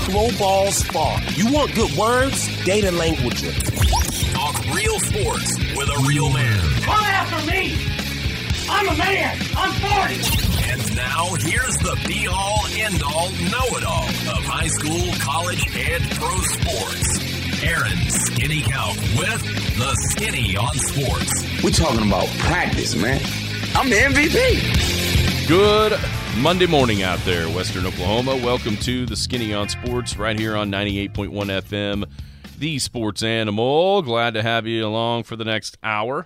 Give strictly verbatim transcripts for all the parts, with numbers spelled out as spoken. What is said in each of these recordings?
throw balls far. You want good words? Data Languager. Talk real sports with a real man. Come after me! I'm a man! I'm forty! And now, here's the be-all, end-all, know-it-all of high school, college, and pro sports. Aaron Skinny Count with the Skinny on Sports. We're talking about practice, man. I'm the M V P. Good Monday morning out there, Western Oklahoma. Welcome to the Skinny on Sports right here on ninety-eight point one F M, the Sports Animal. Glad to have you along for the next hour.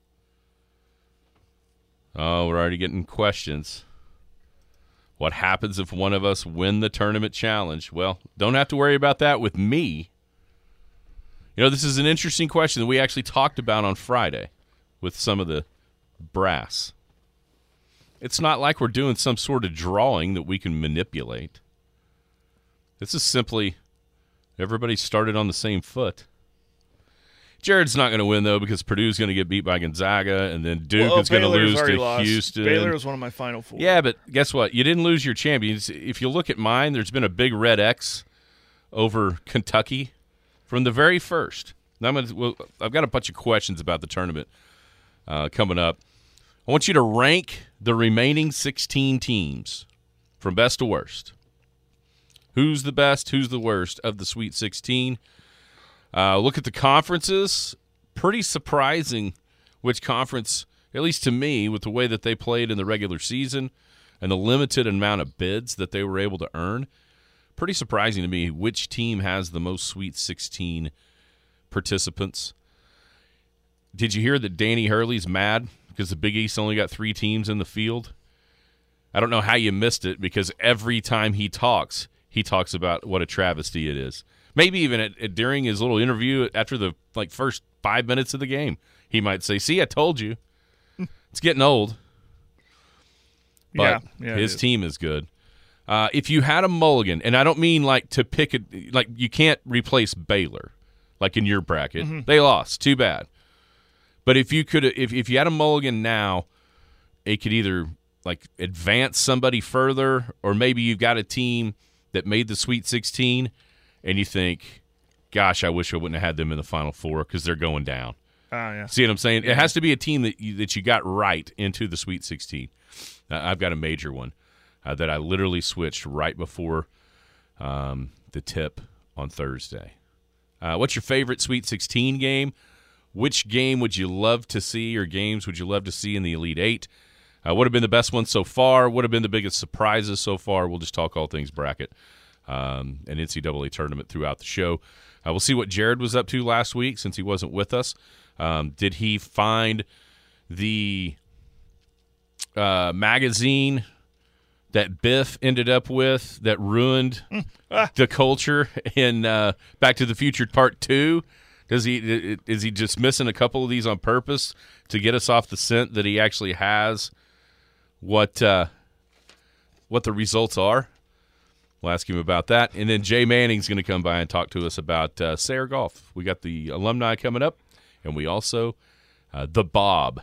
Oh, we're already getting questions. What happens if one of us win the tournament challenge? Well, don't have to worry about that with me. You know, this is an interesting question that we actually talked about on Friday with some of the brass. It's not like we're doing some sort of drawing that we can manipulate. This is simply everybody started on the same foot. Jared's not going to win, though, because Purdue's going to get beat by Gonzaga, and then Duke well, is going to lose to lost. Houston. Baylor was one of my Final Four. Yeah, but guess what? You didn't lose your champions. If you look at mine, there's been a big red X over Kentucky from the very first. Now I'm gonna, well, I've got a bunch of questions about the tournament uh, coming up. I want you to rank the remaining sixteen teams from best to worst. Who's the best, who's the worst of the Sweet sixteen? Uh, look at the conferences. Pretty surprising which conference, at least to me, with the way that they played in the regular season and the limited amount of bids that they were able to earn. Pretty surprising to me which team has the most Sweet sixteen participants. Did you hear that Danny Hurley's mad because the Big East only got three teams in the field? I don't know how you missed it, because every time he talks, he talks about what a travesty it is. Maybe even at, at, during his little interview after the like first five minutes of the game, he might say, see, I told you. It's getting old. But yeah, yeah, his is. team is good. Uh, if you had a mulligan, and I don't mean like to pick a – like you can't replace Baylor, like in your bracket. Mm-hmm. They lost. Too bad. But if you could – if if you had a mulligan now, it could either like advance somebody further, or maybe you've got a team that made the Sweet sixteen – and you think, gosh, I wish I wouldn't have had them in the Final Four because they're going down. Oh, yeah. See what I'm saying? Yeah. It has to be a team that you, that you got right into the Sweet sixteen. Uh, I've got a major one uh, that I literally switched right before um, the tip on Thursday. Uh, what's your favorite Sweet sixteen game? Which game would you love to see, or games would you love to see in the Elite Eight? Uh, what have been the best ones so far? What have been the biggest surprises so far? We'll just talk all things bracket. Um, an N C double A tournament throughout the show. Uh, we'll see what Jared was up to last week since he wasn't with us. Um, did he find the uh, magazine that Biff ended up with that ruined the culture in uh, Back to the Future Part two? Does he is he just missing a couple of these on purpose to get us off the scent that he actually has what uh, what the results are? We'll ask him about that. And then Jay Manning's going to come by and talk to us about uh, Sayre Golf. We got the alumni coming up, and we also, uh, the Bob,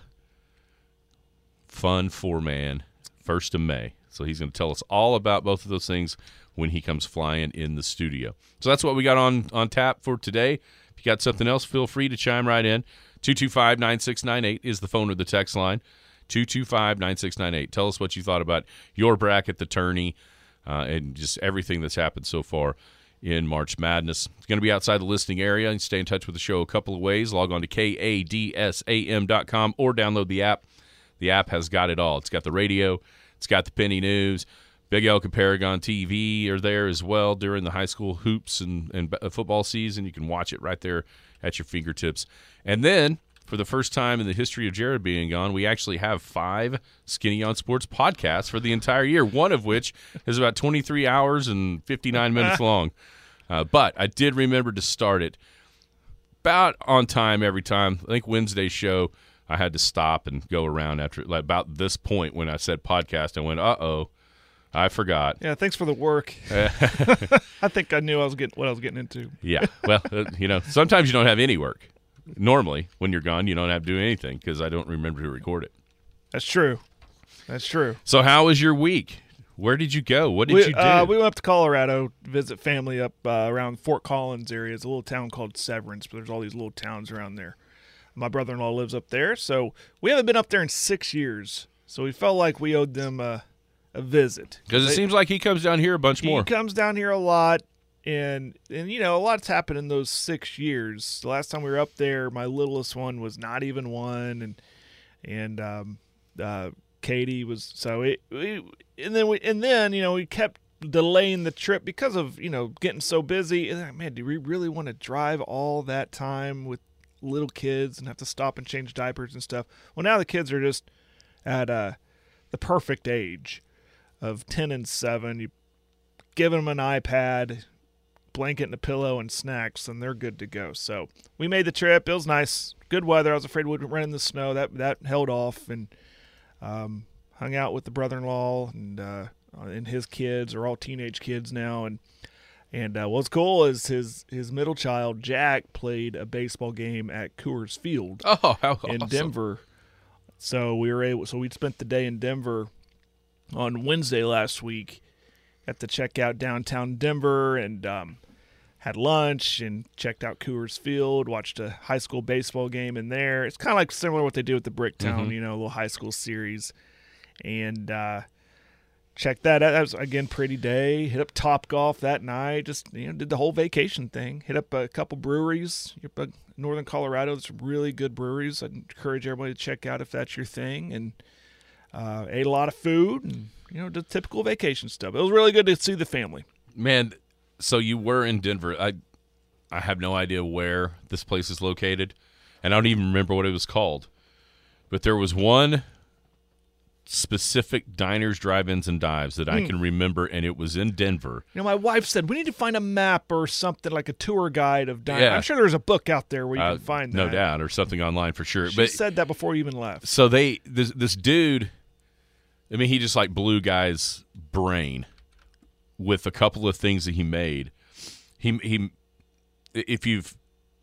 fun four-man, first of May. So he's going to tell us all about both of those things when he comes flying in the studio. So that's what we got on, on tap for today. If you got something else, feel free to chime right in. two two five, nine six nine eight is the phone or the text line. two two five, nine six nine eight. Tell us what you thought about your bracket, the tourney, Uh, and just everything that's happened so far in March Madness. It's going to be outside the listening area. You can stay in touch with the show a couple of ways. Log on to K A D S A M dot com or download the app. The app has got it all. It's got the radio. It's got the Penny News. Big Elk and Paragon T V are there as well during the high school hoops and, and football season. You can watch it right there at your fingertips. And then, for the first time in the history of Jared being gone, we actually have five Skinny on Sports podcasts for the entire year, one of which is about twenty-three hours and fifty-nine minutes long. Uh, but I did remember to start it about on time every time. I think Wednesday's show, I had to stop and go around after like about this point when I said podcast. I went, uh-oh, I forgot. Yeah, thanks for the work. I think I knew I was getting what I was getting into. Yeah, well, uh, you know, sometimes you don't have any work. Normally, when you're gone, you don't have to do anything because I don't remember to record it. That's true. That's true. So how was your week? Where did you go? What did we, you do? Uh, we went up to Colorado to visit family up uh, around Fort Collins area. It's a little town called Severance, but there's all these little towns around there. My brother-in-law lives up there, so we haven't been up there in six years. So we felt like we owed them a, a visit. Because it They- seems like he comes down here a bunch He more. comes down here a lot, and and you know a lot's happened in those six years. The last time we were up there, my littlest one was not even one, and and um, uh, Katie was so it. We, and then we and then you know we kept delaying the trip because of you know getting so busy. And like, man, do we really want to drive all that time with little kids and have to stop and change diapers and stuff? Well, now the kids are just at uh, the perfect age of ten and seven. You give them an iPad, blanket and a pillow, and snacks, and they're good to go. So we made the trip. It was nice. Good weather. I was afraid we'd run in the snow. That that held off, and um, hung out with the brother-in-law and uh, and his kids are all teenage kids now. And and uh, what's cool is his his middle child Jack played a baseball game at Coors Field Oh, how in awesome. Denver. So we were able. So we spent the day in Denver on Wednesday last week. Got to check out downtown Denver and um, had lunch and checked out Coors Field. Watched a high school baseball game in there. It's kind of like similar to what they do with the Bricktown, Mhm. you know, little high school series. And uh, checked that out. That was again pretty day. Hit up Top Golf that night. Just you know did the whole vacation thing. Hit up a couple breweries. Up in Northern Colorado, there's some really good breweries. I'd encourage everybody to check out if that's your thing. And uh, ate a lot of food and you know the typical vacation stuff. It was really good to see the family. Man, so you were in Denver. I I have no idea where this place is located, and I don't even remember what it was called. But there was one specific diners, drive-ins, and dives that I Hmm. can remember, and it was in Denver. You know, my wife said we need to find a map or something like a tour guide of dining. Yeah. I'm sure there's a book out there where you Uh, can find that. no doubt, or something online for sure. She but said that before you even left. so they this this dude, I mean, he just like blew guy's brain with a couple of things that he made. He he, if you've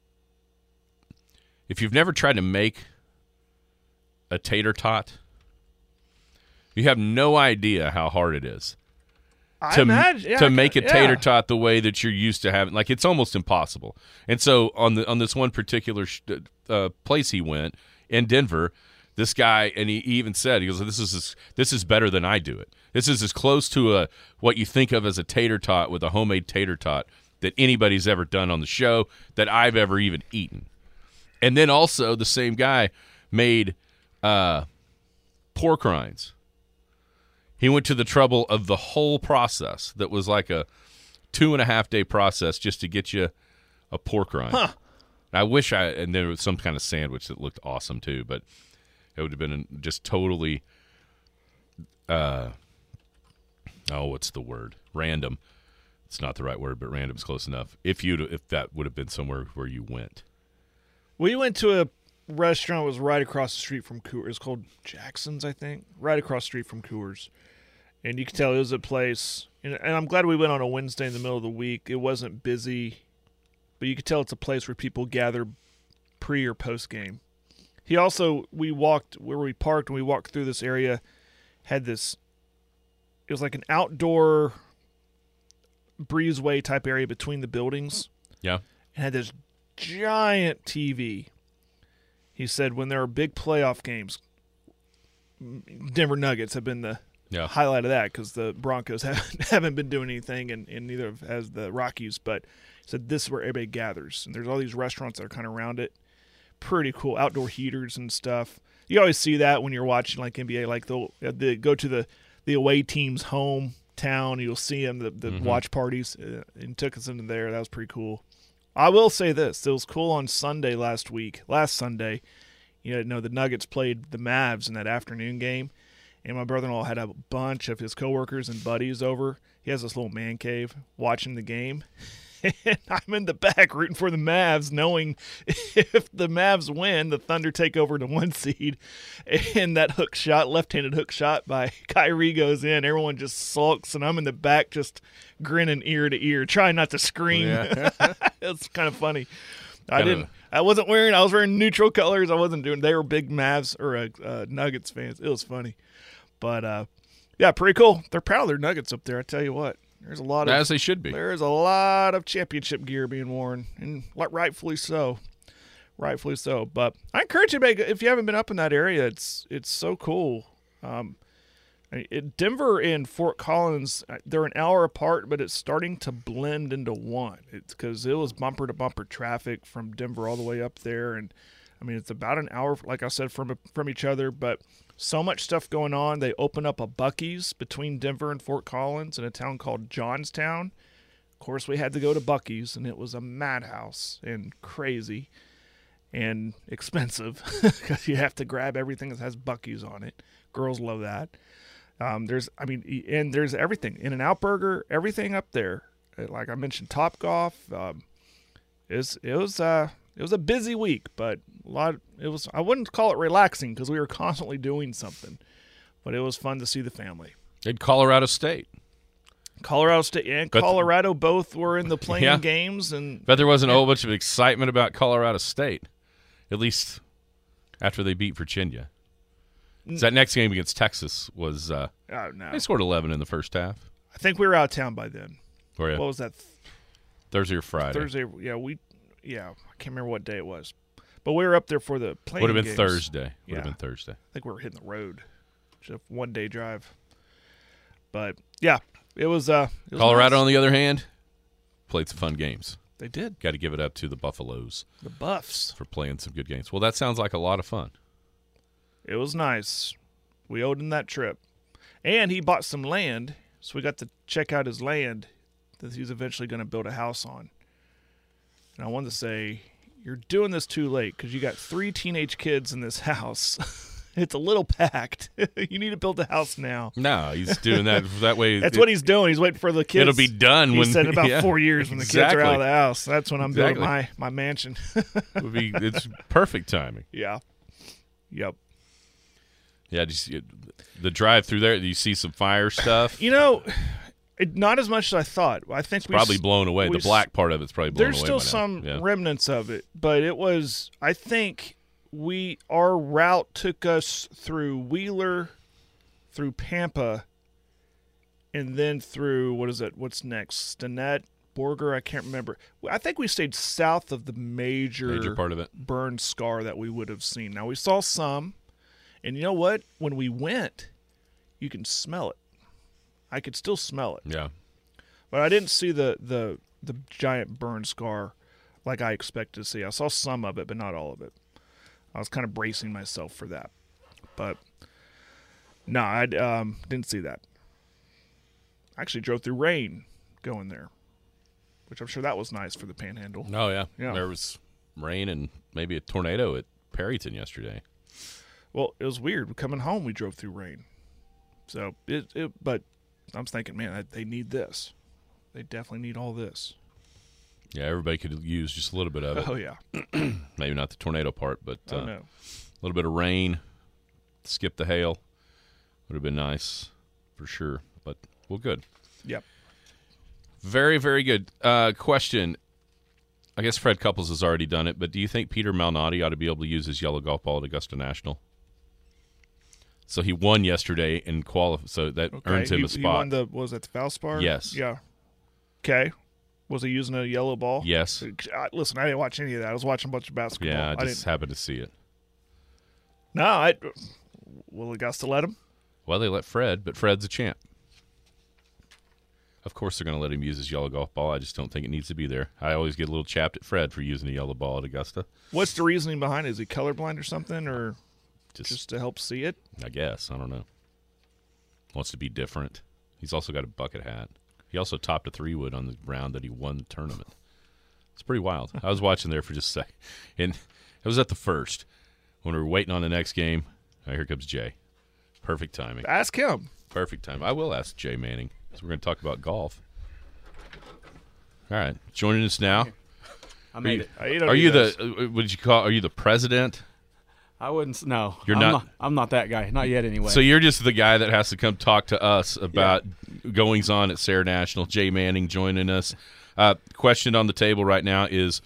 if you've never tried to make a tater tot, you have no idea how hard it is I to imagine, yeah, to I make a can- tater yeah. tot the way that you're used to having. Like it's almost impossible. And so on the on this one particular sh- uh, place he went in Denver, this guy, and he, he even said, he goes, "This is as, this is better than I do it. This is as close to a what you think of as a tater tot with a homemade tater tot that anybody's ever done on the show that I've ever even eaten." And then also the same guy made uh, pork rinds. He went to the trouble of the whole process that was like a two and a half day process just to get you a pork rind. Huh. I wish I, and there was some kind of sandwich that looked awesome too, but it would have been just totally, uh, oh, what's the word? Random. It's not the right word, but random's close enough. If you, if that would have been somewhere where you went. We went to a restaurant that was right across the street from Coors. It's called Jackson's, I think. Right across the street from Coors. And you could tell it was a place. And, and I'm glad we went on a Wednesday in the middle of the week. It wasn't busy. But you could tell it's a place where people gather pre or post game. He also, we walked where we parked and we walked through this area, had this, it was like an outdoor breezeway type area between the buildings. Yeah. And had this giant T V. He said when there are big playoff games, Denver Nuggets have been the Yeah. highlight of that because the Broncos haven't, haven't been doing anything, and, and neither has the Rockies. But he said this is where everybody gathers, and there's all these restaurants that are kind of around it. Pretty cool, outdoor heaters and stuff. You always see that when you're watching like N B A, like they'll, they go to the, the away team's hometown. You'll see them, the, the Mhm. watch parties, uh, and took us into there. That was pretty cool. I will say this. It was cool on Sunday last week. Last Sunday, you know, the Nuggets played the Mavs in that afternoon game, and my brother-in-law had a bunch of his coworkers and buddies over. He has this little man cave watching the game. And I'm in the back rooting for the Mavs, knowing if the Mavs win, the Thunder take over to one seed. And that hook shot, left-handed hook shot by Kyrie goes in. Everyone just sulks, and I'm in the back just grinning ear to ear, trying not to scream. Yeah. It's kind of funny. I Kinda- didn't. I wasn't wearing. I was wearing neutral colors. I wasn't doing. They were big Mavs or uh, uh, Nuggets fans. It was funny, but uh, Yeah, pretty cool. They're proud of their Nuggets up there. I tell you what, there's a lot of As they should be. There's a lot of championship gear being worn, and rightfully so. Rightfully so. But I encourage you to make, if you haven't been up in that area, it's it's so cool. Um, it, Denver and Fort Collins, they're an hour apart, but it's starting to blend into one. It's because it was bumper to bumper traffic from Denver all the way up there, and I mean it's about an hour, like I said, from from each other. But so much stuff going on. They open up a Buc-ee's between Denver and Fort Collins in a town called Johnstown. Of course, we had to go to Buc-ee's, and it was a madhouse and crazy and expensive because you have to grab everything that has Buc-ee's on it. Girls love that. Um, there's, I mean, and there's everything. In-N-Out Burger, everything up there. Like I mentioned, Topgolf. Um, it was, it was, uh, it was a busy week, but a lot. It was. I wouldn't call it relaxing because we were constantly doing something, but it was fun to see the family. In Colorado State. Colorado State and But- Colorado both were in the playing Yeah. games, and Bet there wasn't a whole bunch of excitement about Colorado State, at least after they beat Virginia. So that next game against Texas was uh, oh no, they scored eleven in the first half. I think we were out of town by then. Or yeah, What was that? Thursday or Friday. Thursday? Yeah, we. Yeah, I can't remember what day it was, but we were up there for the playing. Would have been games. Thursday. Would Yeah. have been Thursday. I think we were hitting the road, just a one day drive. But yeah, it was. Uh, it was Colorado, nice. on the other hand, played some fun games. They did Got to give it up to the Buffaloes the Buffs. for playing some good games. Well, that sounds like a lot of fun. It was nice. We owed him that trip, and he bought some land, so we got to check out his land that he's eventually going to build a house on. And I wanted to say, you're doing this too late because you got three teenage kids in this house. It's a little packed. You need to build a house now. No, he's doing that that way. That's it- what he's doing. He's waiting for the kids. It'll be done he when said in about yeah, four years when the exactly. kids are out of the house. That's when I'm Exactly. building my, my mansion. Would be it's perfect timing. Yeah. Yep. Yeah, just you- the drive through there. Do you see some fire stuff? You know, it, not as much as I thought. I think we Probably s- blown away. we The black s- part of it's probably blown There's away. still by now. some Yeah. remnants of it, but it was. I think we our route took us through Wheeler, through Pampa, and then through what is it? What's next? Stinnett, Borger. I can't remember. I think we stayed south of the major Major part of it. burn scar that we would have seen. Now we saw some, and you know what? When we went, you can smell it. I could still smell it. Yeah. But I didn't see the, the, the giant burn scar like I expected to see. I saw some of it, but not all of it. I was kind of bracing myself for that. But, no, I um, didn't see that. I actually drove through rain going there, which I'm sure that was nice for the Panhandle. Oh yeah. Yeah. There was rain and maybe a tornado at Perryton yesterday. Well, it was weird. Coming home, we drove through rain. So, it, it but I was thinking, man, they need this. They definitely need all this. Yeah, everybody could use just a little bit of it. Oh, yeah. Maybe not the tornado part, but uh, Oh, no. a little bit of rain, skip the hail. Would have been nice for sure. But, well, good. Yep. Very, very good. Uh, question. I guess Fred Couples has already done it, but do you think Peter Malnati ought to be able to use his yellow golf ball at Augusta National? So he won yesterday in qualify, so that Okay. earns him he, a He spot. won the, was that the Valspar? Yes. Yeah. Okay. Was he using a yellow ball? Yes. I- Listen, I didn't watch any of that. I was watching a bunch of basketball. Yeah, I I just didn't. happened to see it. No, I. Will Augusta let him? Well, they let Fred, but Fred's a champ. Of course they're going to let him use his yellow golf ball. I just don't think it needs to be there. I always get a little chapped at Fred for using a yellow ball at Augusta. What's the reasoning behind it? Is he colorblind or something, or Just, just to help see it? I guess. I don't know. Wants to be different. He's also got a bucket hat. He also topped a three wood on the round that he won the tournament. It's pretty wild. I was watching there for just a second. And it was at the first. When we were waiting on the next game, oh, here comes Jay. Perfect timing. Ask him. Perfect time. I will ask Jay Manning, because we're going to talk about golf. All right. Joining us now. I made you- it. Uh, don't Are do you this. the, uh, what did you call, are you the president? I wouldn't. s- No, You're I'm not- not. I'm not that guy. Not yet, anyway. So you're just the guy that has to come talk to us about goings on at Sayre National. Jay Manning joining us. Uh, question on the table right now is,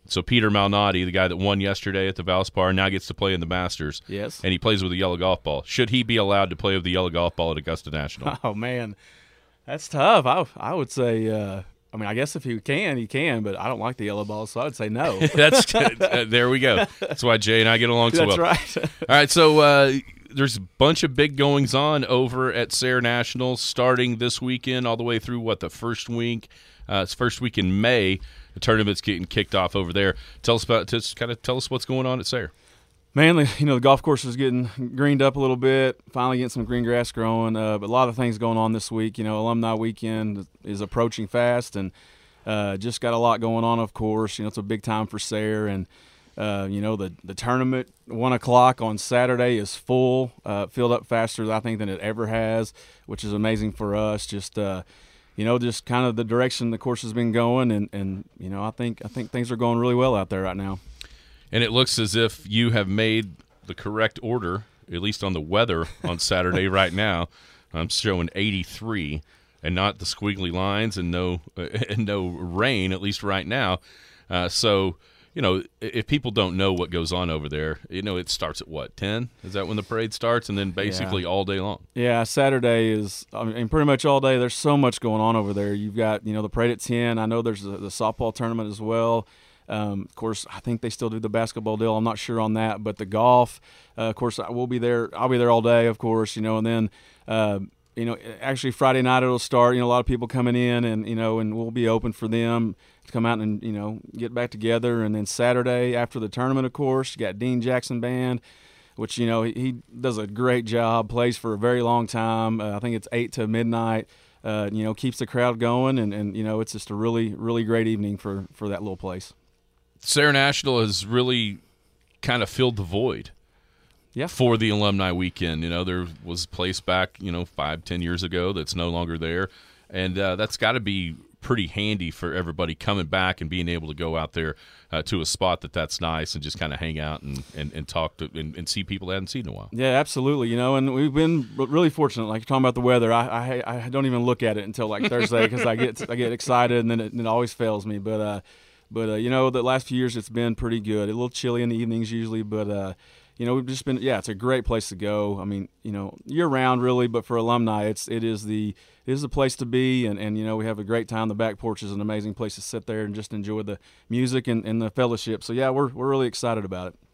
So Peter Malnati, the guy that won yesterday at the Valspar, now gets to play in the Masters. Yes. And he plays with a yellow golf ball. Should he be allowed to play with the yellow golf ball at Augusta National? Oh, man. That's tough. I, I would say, uh, I mean, I guess if he can, he can, but I don't like the yellow ball, so I would say no. That's uh, there we go. That's why Jay and I get along so That's well. right. All right, so uh, there's a bunch of big goings on over at Sayre National starting this weekend all the way through, what, the first week? Uh, it's first week in May. The tournament's getting kicked off over there. Tell us about, just kind of tell us what's going on at Sayre. Mainly, you know, the golf course is getting greened up a little bit, finally getting some green grass growing. Uh, but a lot of things going on this week. You know, Alumni Weekend is approaching fast, and uh, just got a lot going on, of course. You know, it's a big time for Sayre, and uh, you know, the the tournament one o'clock on Saturday is full, uh, filled up faster, I think, than it ever has, which is amazing for us. Just uh, you know, just kind of the direction the course has been going, and, and you know, I think I think things are going really well out there right now. And it looks as if you have made the correct order, at least on the weather on Saturday right now. I'm showing eighty-three, and not the squiggly lines, and no uh, and no rain, at least right now. Uh, so, you know, if people don't know what goes on over there, you know, it starts at what, ten? Is that when the parade starts? And then basically Yeah. all day long. Yeah, Saturday is, I mean, pretty much all day. There's so much going on over there. You've got, you know, the parade at ten. I know there's the, the softball tournament as well. Um, of course, I think they still do the basketball deal. I'm not sure on that, but the golf, uh, of course, I will be there. I'll be there all day, of course, you know, and then, uh, you know, actually Friday night it'll start. You know, a lot of people coming in, and you know, and we'll be open for them to come out and you know get back together. And then Saturday after the tournament, of course, you got Dean Jackson Band, which you know he, he does a great job. Plays for a very long time. Uh, I think it's eight to midnight. Uh, you know, keeps the crowd going, and, and you know, it's just a really really great evening for for that little place. Sayre National has really kind of filled the void. Yeah. For the alumni weekend. You know, there was a place back, you know, five, ten years ago that's no longer there. And uh, that's got to be pretty handy for everybody coming back and being able to go out there uh, to a spot that that's nice and just kind of hang out and, and, and talk to and, and see people they hadn't seen in a while. Yeah, absolutely. You know, and we've been really fortunate. Like you're talking about the weather, I I, I don't even look at it until like Thursday because I get I get excited and then it, it always fails me. But uh, but uh, you know, the last few years it's been pretty good. A little chilly in the evenings usually, but uh, you know, we've just been yeah, it's a great place to go. I mean, you know, year round really, but for alumni, it's it is the it is the place to be, and, and you know, we have a great time. The back porch is an amazing place to sit there and just enjoy the music and, and the fellowship. So yeah, we're we're really excited about it.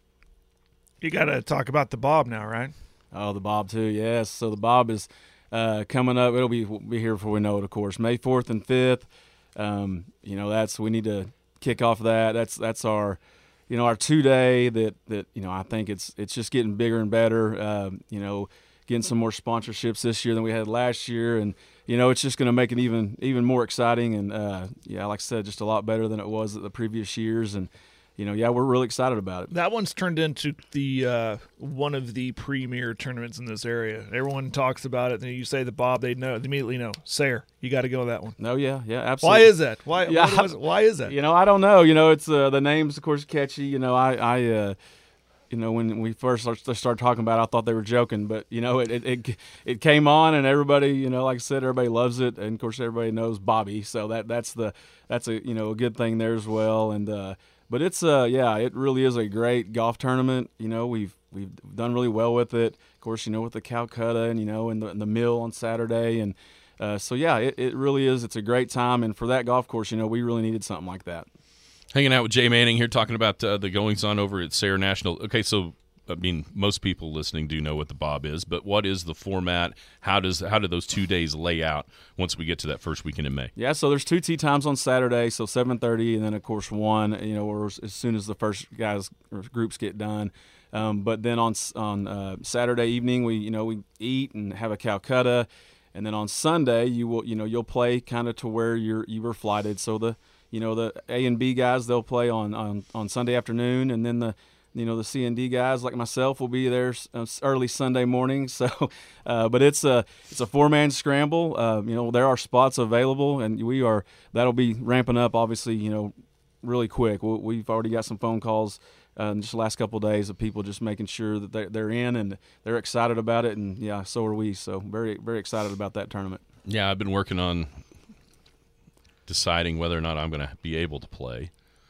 You got to talk about the Bob now, right? Oh, the Bob too, yes. So the Bob is uh, coming up. It'll be be here before we know it, of course. May fourth and fifth. Um, you know, that's we need to kick off that. That's that's our, you know, our two day that that you know I think it's it's just getting bigger and better. Uh, you know, getting some more sponsorships this year than we had last year, and you know, it's just going to make it even even more exciting. And uh, yeah, like I said, just a lot better than it was the previous years. And you know, yeah, we're really excited about it. That one's turned into the uh, one of the premier tournaments in this area. Everyone talks about it, and you say the Bob, they know, they immediately know. Sayre, you got to go to that one. No, yeah, yeah, absolutely. Why is that? Why? Yeah. Why, was, why is that? You know, I don't know. You know, it's uh, the name's of course catchy. You know, I, I, uh, you know, when we first started talking about it, I thought they were joking, but you know, it, it, it, it came on, and everybody, you know, like I said, everybody loves it, and of course, everybody knows Bobby, so that that's the that's a you know a good thing there as well, and. Uh, But it's uh yeah, it really is a great golf tournament. You know, we've we've done really well with it. Of course, you know, with the Calcutta and you know, and the, and the Mill on Saturday, and uh, so yeah, it, it really is. It's a great time, and for that golf course, you know, we really needed something like that. Hanging out with Jay Manning here, talking about uh, the goings on over at Sayre National. Okay, so I mean, most people listening do know what the Bob is, but what is the format? How does how do those two days lay out once we get to that first weekend in May? Yeah, so there's two tee times on Saturday, so seven thirty, and then of course one. You know, or as soon as the first guys or groups get done. Um, but then on on uh, Saturday evening, we you know we eat and have a Calcutta, and then on Sunday you will you know you'll play kind of to where you're you were flighted. So the you know the A and B guys they'll play on on, on Sunday afternoon, and then the You know, the C and D guys like myself will be there early Sunday morning. So, uh, but it's a it's a four man scramble. Uh, you know, there are spots available, and we are that'll be ramping up. Obviously, you know, really quick. We've already got some phone calls uh, in just the last couple of days of people just making sure that they're, they're in and they're excited about it. And yeah, so are we. So very very excited about that tournament. Yeah, I've been working on deciding whether or not I'm going to be able to play.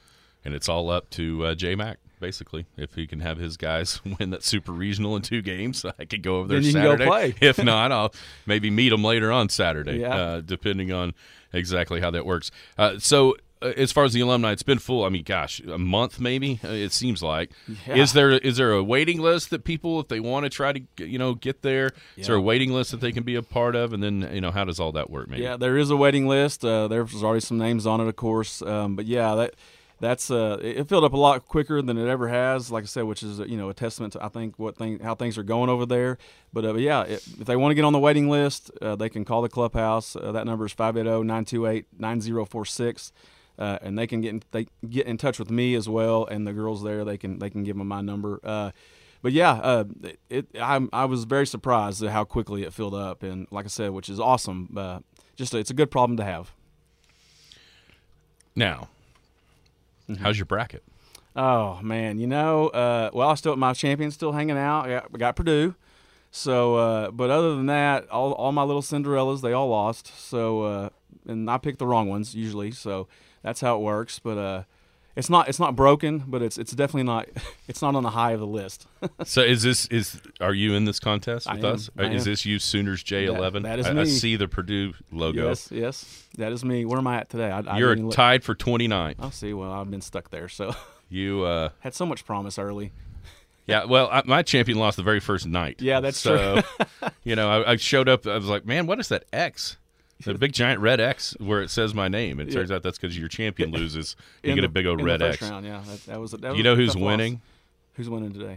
and it's all up to uh, J-Mac. Basically, if he can have his guys win that super regional in two games, I could go over there Then you can Saturday. go play. If not, I'll maybe meet them later on Saturday, Yeah. uh, depending on exactly how that works. Uh, so, uh, as far as the alumni, it's been full. I mean, gosh, a month maybe. Uh, it seems like. Yeah. Is there is there a waiting list that people, if they want to try to you know get there, is there a Yeah. waiting list that they can be a part of? And then you know how does all that work? Maybe. Yeah, there is a waiting list. Uh, there's already some names on it, of course. Um, but yeah, that that's uh, it filled up a lot quicker than it ever has. Like I said, which is you know a testament to I think what thing how things are going over there. But, uh, but yeah, if, if they want to get on the waiting list, uh, they can call the clubhouse. Uh, that number is five eight zero, nine two eight, nine zero four six. Uh, and they can get in, they get in touch with me as well, and the girls there they can they can give them my number. Uh, but yeah, uh, it, it I I was very surprised at how quickly it filled up, and like I said, which is awesome. Uh, just a, it's a good problem to have. Now, Mm-hmm. how's your bracket? Oh man, you know, uh, well, I still my champion's still hanging out. I got, I got Purdue, so uh, but other than that, all all my little Cinderellas they all lost. So uh, and I picked the wrong ones usually, so that's how it works. But uh, it's not it's not broken, but it's it's definitely not it's not on the high of the list. So is this is are you in this contest I with am. us? I Is am. this you Sooners J eleven? That- that is I, me. I see the Purdue logo. Yes, yes, that is me. Where am I at today? I, I You're didn't even look. tied for twenty-ninth. I'll see. Well, I've been stuck there, so You uh had so much promise early. yeah, well, I, my champion lost the very first night. Yeah, that's so, you know, I, I showed up. I was like, man, what is that X? The big giant red X where it says my name. It Yeah. turns out that's because your champion loses. You In get the- a big old in the red first X. round, yeah, that, that was. That was You know a who's tough loss. winning? Who's winning today?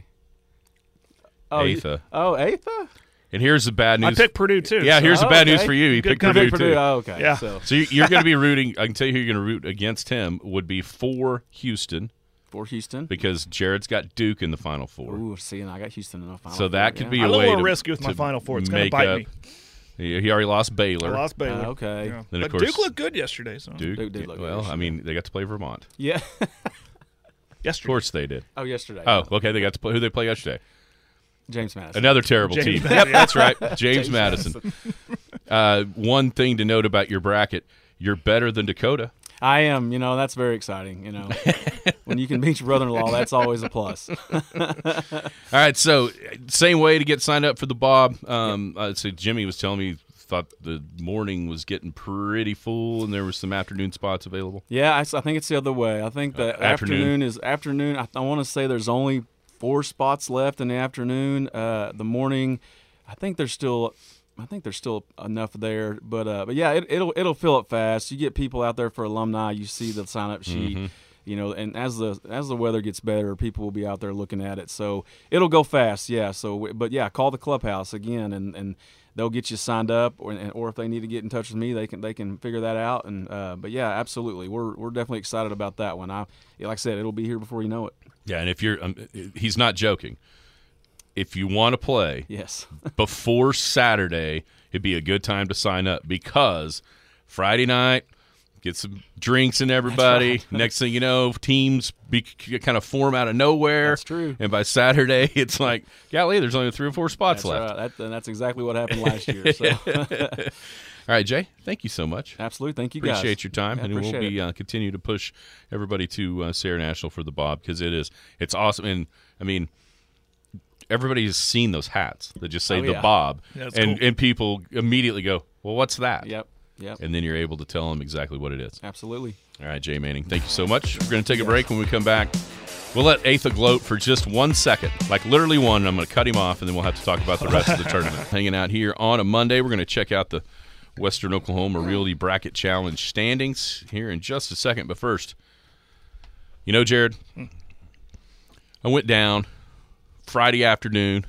Oh, you- Atha. Oh, Atha. And here's the bad I news. picked Purdue too. yeah, so- here's the Oh, bad news okay. for you. You Good picked company. Purdue, Purdue. too. Oh, okay. Yeah. So So you- you're going to be rooting. I can tell you who you're going to root against him would be for Houston for Houston. because Jared's got Duke in the Final Four. Ooh, see, and I got Houston in the final. So that could be I'm a a way little to, risky with my to Final Four. It's gonna make bite up. me. He he already lost I Baylor. lost Baylor. Uh, okay. Yeah. Then, of But course- Duke looked good yesterday. So Duke, Duke did look well, good, I mean, they got to play Vermont. Yeah. Of yesterday. course they did. oh, yesterday. Oh, okay. They got to play. Who they play yesterday? James Madison. Another terrible James team. Madison. Yep, that's right. James, James Madison. Uh, one thing to note about your bracket: you're better than Dakota. I am. You know, that's very exciting. You know, when you can beat your brother-in-law, that's always a plus. All right, so same way to get signed up for the Bob. Um, uh, so Jimmy was telling me he thought the morning was getting pretty full, and there were some afternoon spots available. Yeah, I, s- I think it's the other way. I think the Uh, afternoon. afternoon. is afternoon. I, I want to say there's only four spots left in the afternoon. Uh, the morning, I think there's still, I think there's still enough there. But uh, but yeah, it, it'll it'll fill up fast. You get people out there for alumni. You see the sign up sheet. Mm-hmm. You know, and as the as the weather gets better, people will be out there looking at it. So it'll go fast. Yeah. So but yeah, call the clubhouse again, and and. They'll get you signed up, or or if they need to get in touch with me, they can they can figure that out. And uh, but yeah, absolutely, we're we're definitely excited about that one. I like I said, it'll be here before you know it. Yeah, and if you're, um, he's not joking. If you want to play Yes, before Saturday, it'd be a good time to sign up because Friday night, get some drinks in everybody. Next thing you know, teams be, kind of form out of nowhere. That's true. And by Saturday, it's like, golly, there's only three or four spots that's left. right. That, and that's exactly what happened last year. So All right, Jay, thank you so much. absolutely, thank you guys. Appreciate your time, Yeah, and we'll appreciate be it. uh, continue to push everybody to uh, Sayre National for the Bob because it is it's awesome. And I mean, everybody has seen those hats that just say Oh, the yeah. Bob, Yeah, it's and cool. and people immediately go, "Well, what's that?" Yep, yep, And then you're able to tell them exactly what it is. absolutely. All right, Jay Manning, thank you so much. We're going to take a break. When we come back, we'll let Atha gloat for just one second, like literally one. And I'm going to cut him off, and then we'll have to talk about the rest of the tournament. Hanging out here on a Monday, we're going to check out the Western Oklahoma Realty Bracket Challenge standings here in just a second. But first, you know, Jared, I went down Friday afternoon.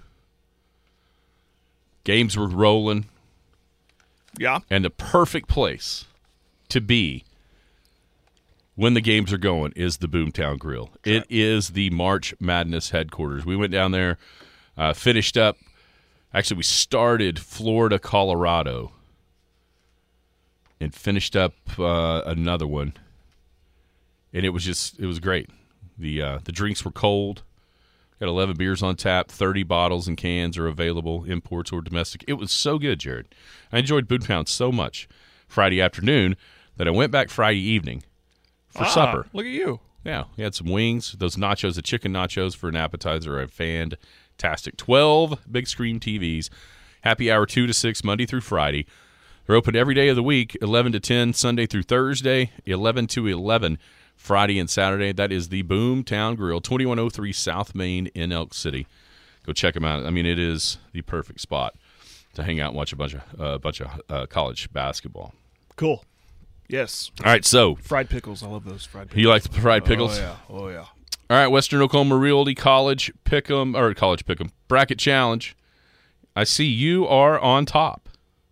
Games were rolling, Yeah. and the perfect place to be when the games are going is the Boomtown Grill. It is the March Madness headquarters. We went down there, uh, finished up. Actually, we started Florida, Colorado, and finished up uh, another one. And it was just, it was great. The uh, the drinks were cold. Got eleven beers on tap. thirty bottles and cans are available, imports or domestic. It was so good, Jared. I enjoyed Boomtown so much Friday afternoon that I went back Friday evening for Ah, supper. Look at you. Yeah, we had some wings. Those nachos, the chicken nachos for an appetizer are fantastic. twelve big screen T Vs. Happy hour two to six, Monday through Friday. They're open every day of the week, eleven to ten, Sunday through Thursday, eleven to eleven, Friday and Saturday. That is the Boom Town Grill, twenty-one oh three South Main in Elk City. Go check them out. I mean, it is the perfect spot to hang out and watch a bunch of uh, bunch of uh, college basketball. Cool. Yes. All right, so Fried pickles. I love those fried pickles. you like the fried pickles? Oh, yeah. Oh, yeah. All right, Western Oklahoma Realty College Pick'em, or College Pick'em, Bracket Challenge. I see you are on top.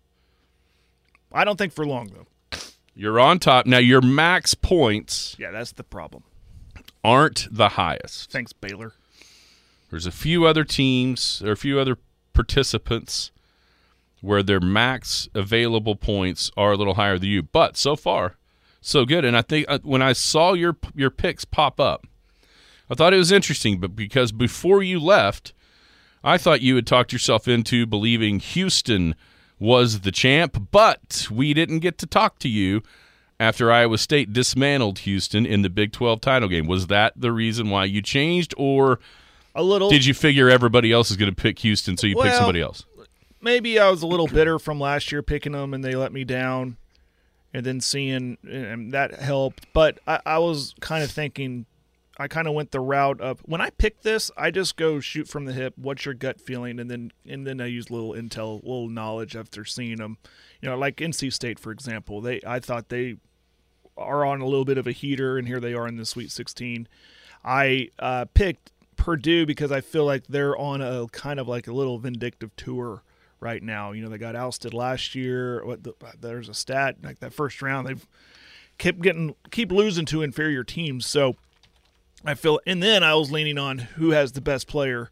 I don't think for long, though. You're on top. Now, your max points Yeah, that's the problem. aren't the highest. Thanks, Baylor. There's a few other teams or a few other participants where their max available points are a little higher than you. But so far, so good. And I think uh, when I saw your your picks pop up, I thought it was interesting, but because before you left, I thought you had talked yourself into believing Houston was the champ, but we didn't get to talk to you after Iowa State dismantled Houston in the Big twelve title game. Was that the reason why you changed, or A little. did you figure everybody else is going to pick Houston, so you Well, pick somebody else? Maybe I was a little bitter from last year picking them and they let me down, and then seeing and that helped. But I, I was kind of thinking, I kind of went the route of when I pick this, I just go shoot from the hip. What's your gut feeling, and then and then I use a little intel, a little knowledge after seeing them. You know, like N C State, for example. They I thought they are on a little bit of a heater, and here they are in the Sweet sixteen. I uh, picked Purdue because I feel like they're on a kind of like a little vindictive tour right now. You know, they got ousted last year. What the, there's a stat like that first round they've kept getting keep losing to inferior teams. So I feel, and then I was leaning on who has the best player.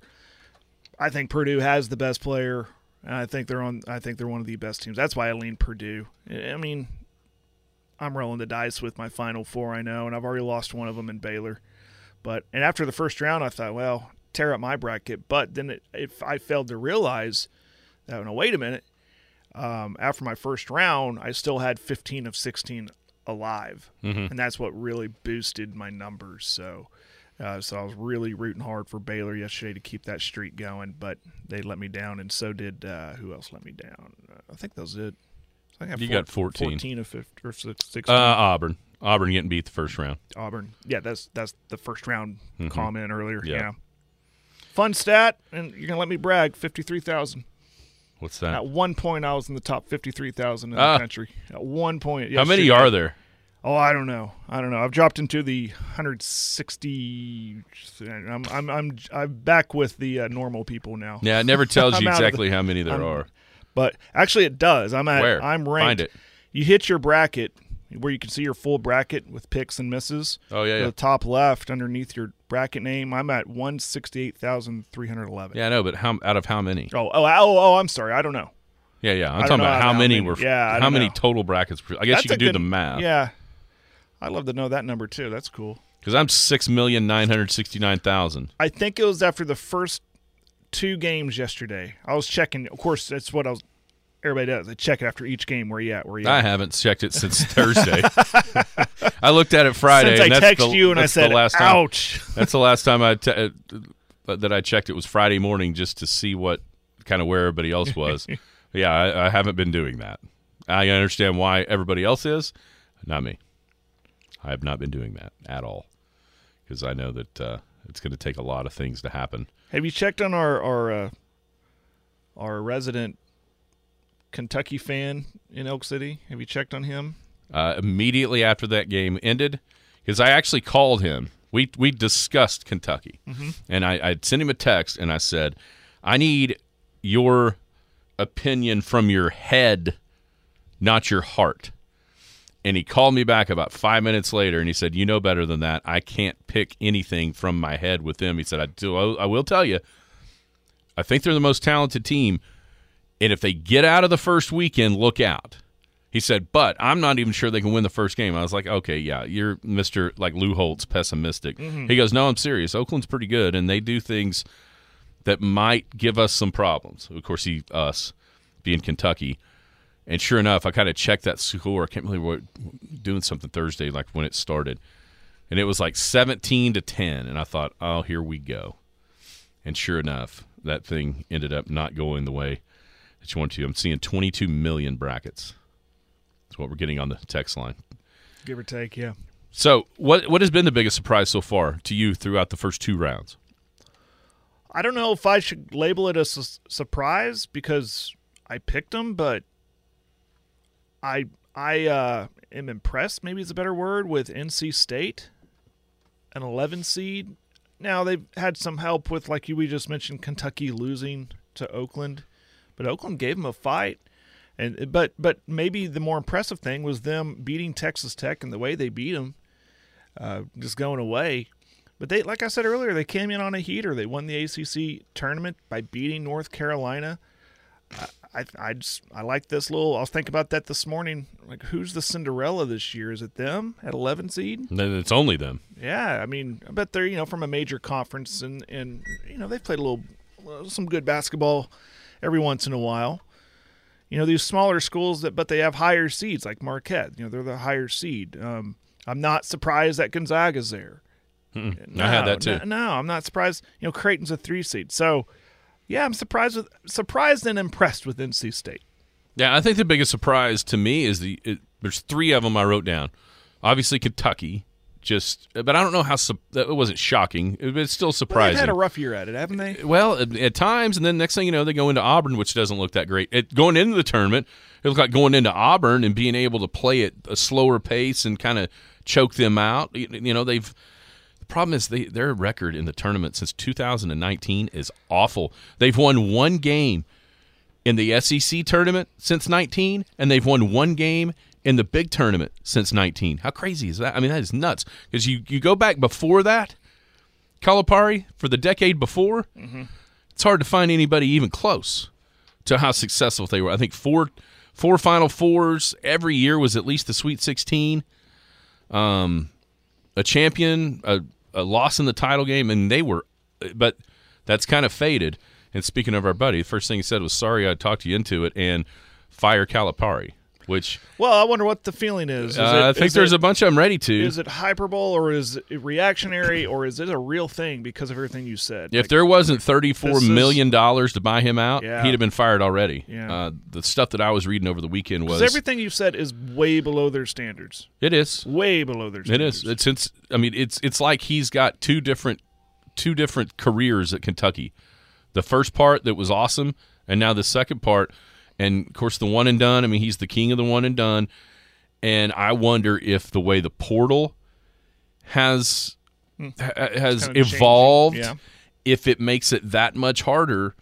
I think Purdue has the best player, and I think they're on. I think they're one of the best teams. That's why I lean Purdue. I mean, I'm rolling the dice with my Final Four, I know, and I've already lost one of them in Baylor. But and after the first round, I thought, well, tear up my bracket. But then it, if I failed to realize that, no, wait a minute. Um, after my first round, I still had fifteen of sixteen alive, Mm-hmm. and that's what really boosted my numbers. So. Uh, so I was really rooting hard for Baylor yesterday to keep that streak going, but they let me down, and so did uh, who else let me down? Uh, I think that was it. I think I You four, got fourteen. fourteen of fifty, or sixteen. Uh, Auburn. Auburn getting beat the first round. Auburn. Yeah, that's that's the first round Mhm. comment earlier. Yeah. Yeah. Fun stat, and you're gonna let me brag. Fifty-three thousand. What's that? At one point, I was in the top fifty-three thousand in Ah. the country. At one point. How many yesterday. are there? Oh, I don't know. I don't know. I've dropped into the one hundred sixty. I'm I'm I'm I'm back with the uh, normal people now. Yeah, it never tells I'm you out of the- exactly how many there I'm- are. But actually, it does. I'm at. Where? I'm ranked. Find it. You hit your bracket where you can see your full bracket with picks and misses. Oh, yeah, To yeah. The top left underneath your bracket name, I'm at one sixty-eight thousand three hundred eleven. Yeah, I know, but how out of how many? Oh, oh, oh, oh, I'm sorry. I don't know. Yeah, yeah. I'm I don't talking know about how how many many- were. yeah, I how don't many know. total brackets? I guess That's you a could do good- the math. Yeah. I'd love to know that number, too. That's cool. Because I'm six million nine hundred sixty-nine thousand. I think it was after the first two games yesterday. I was checking. Of course, that's what I was. Everybody does. They check after each game where you at. Where you I at. haven't checked it since Thursday. I looked at it Friday. Since I and that's text the, you and I that's said, the last time, "Ouch." That's the last time I te- uh, that I checked. It was Friday morning just to see what kind of where everybody else was. Yeah, I, I haven't been doing that. I understand why everybody else is, not me. I have not been doing that at all because I know that uh, it's going to take a lot of things to happen. Have you checked on our our uh, our resident Kentucky fan in Elk City? Have you checked on him? Uh, immediately after that game ended, because I actually called him. We we discussed Kentucky, Mm-hmm. and I I sent him a text, and I said, I need your opinion from your head, not your heart. And he called me back about five minutes later, and he said, you know better than that. I can't pick anything from my head with them. He said, I, do, I will tell you, I think they're the most talented team, and if they get out of the first weekend, look out. He said, but I'm not even sure they can win the first game. I was like, okay, yeah, you're Mister like Lou Holtz, pessimistic. Mm-hmm. He goes, no, I'm serious. Oakland's pretty good, and they do things that might give us some problems. Of course, he, us, being Kentucky. And sure enough, I kind of checked that score. I can't believe we're doing something Thursday, like when it started. and it was like seventeen to ten, and I thought, oh, here we go. And sure enough, that thing ended up not going the way that you want to. I'm seeing twenty-two million brackets. That's what we're getting on the text line. Give or take, yeah. So what what has been the biggest surprise so far to you throughout the first two rounds? I don't know if I should label it a su- surprise because I picked them, but I I uh, am impressed, maybe it's a better word, with N C State, an eleven seed. Now, they've had some help with, like you we just mentioned, Kentucky losing to Oakland, but Oakland gave them a fight. And but but maybe the more impressive thing was them beating Texas Tech and the way they beat them, uh, just going away. But they, like I said earlier, they came in on a heater. They won the A C C tournament by beating North Carolina. I, I, I just I like this little. I was thinking about that this morning. Like, who's the Cinderella this year? Is it them at eleven seed? Then it's only them. Yeah, I mean, I bet they're you know from a major conference, and and you know they've played a little some good basketball every once in a while. You know, these smaller schools that, but they have higher seeds like Marquette. You know, they're the higher seed. Um, I'm not surprised that Gonzaga's there. No, I had that too. No, no, I'm not surprised. You know, Creighton's a three seed. So, yeah, I'm surprised with surprised and impressed with N C State. Yeah, I think the biggest surprise to me is the it, there's three of them I wrote down. Obviously, Kentucky. Just, but I don't know how it wasn't shocking. It's still surprising. Well, they've had a rough year at it, haven't they? Well, at, at times, and then next thing you know, they go into Auburn, which doesn't look that great. It, going into the tournament, it looked like going into Auburn and being able to play at a slower pace and kind of choke them out. You, you know, they've. The problem is they, their record in the tournament since two thousand nineteen is awful. They've won one game in the S E C tournament since nineteen, and they've won one game in the big tournament since nineteen. How crazy is that? I mean, that is nuts. Because you, you go back before that, Calipari, for the decade before, mm-hmm. it's hard to find anybody even close to how successful they were. I think four four Final Fours every year was at least the Sweet sixteen. Um, a champion, a, a loss in the title game, and they were – but that's kind of faded. And speaking of our buddy, the first thing he said was, sorry I talked you into it, and fire Calipari. Which, well, I wonder what the feeling is. is uh, it, I think is there's it, a bunch I'm ready to. Is it hyperbole or is it reactionary or is it a real thing because of everything you said? If like, there wasn't thirty-four million dollars to buy him out, yeah. he'd have been fired already. Yeah. Uh, the stuff that I was reading over the weekend was everything you said is way below their standards. It is way below their It standards. is. It's, it's I mean, it's it's like he's got two different two different careers at Kentucky. The first part that was awesome, and now the second part. And, of course, the one and done, I mean, he's the king of the one and done. And I wonder if the way the portal has mm. ha, has kind of evolved, yeah. if it makes it that much harder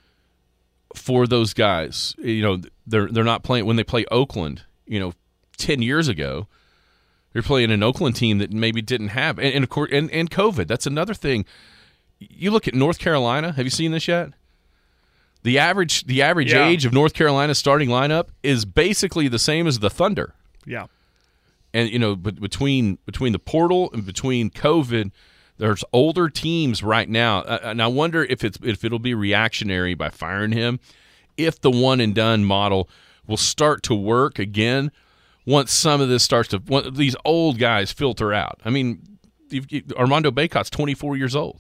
for those guys. You know, they're they're not playing – when they play Oakland, you know, ten years ago, they're playing an Oakland team that maybe didn't have – and, and, of course, and, and COVID, that's another thing. You look at North Carolina. Have you seen this yet? The average the average yeah. age of North Carolina's starting lineup is basically the same as the Thunder. Yeah. And, you know, but between between the portal and between COVID, there's older teams right now. Uh, and I wonder if it's if it'll be reactionary by firing him, if the one and done model will start to work again once some of this starts to – these old guys filter out. I mean, you've, you, Armando Bacot's twenty-four years old.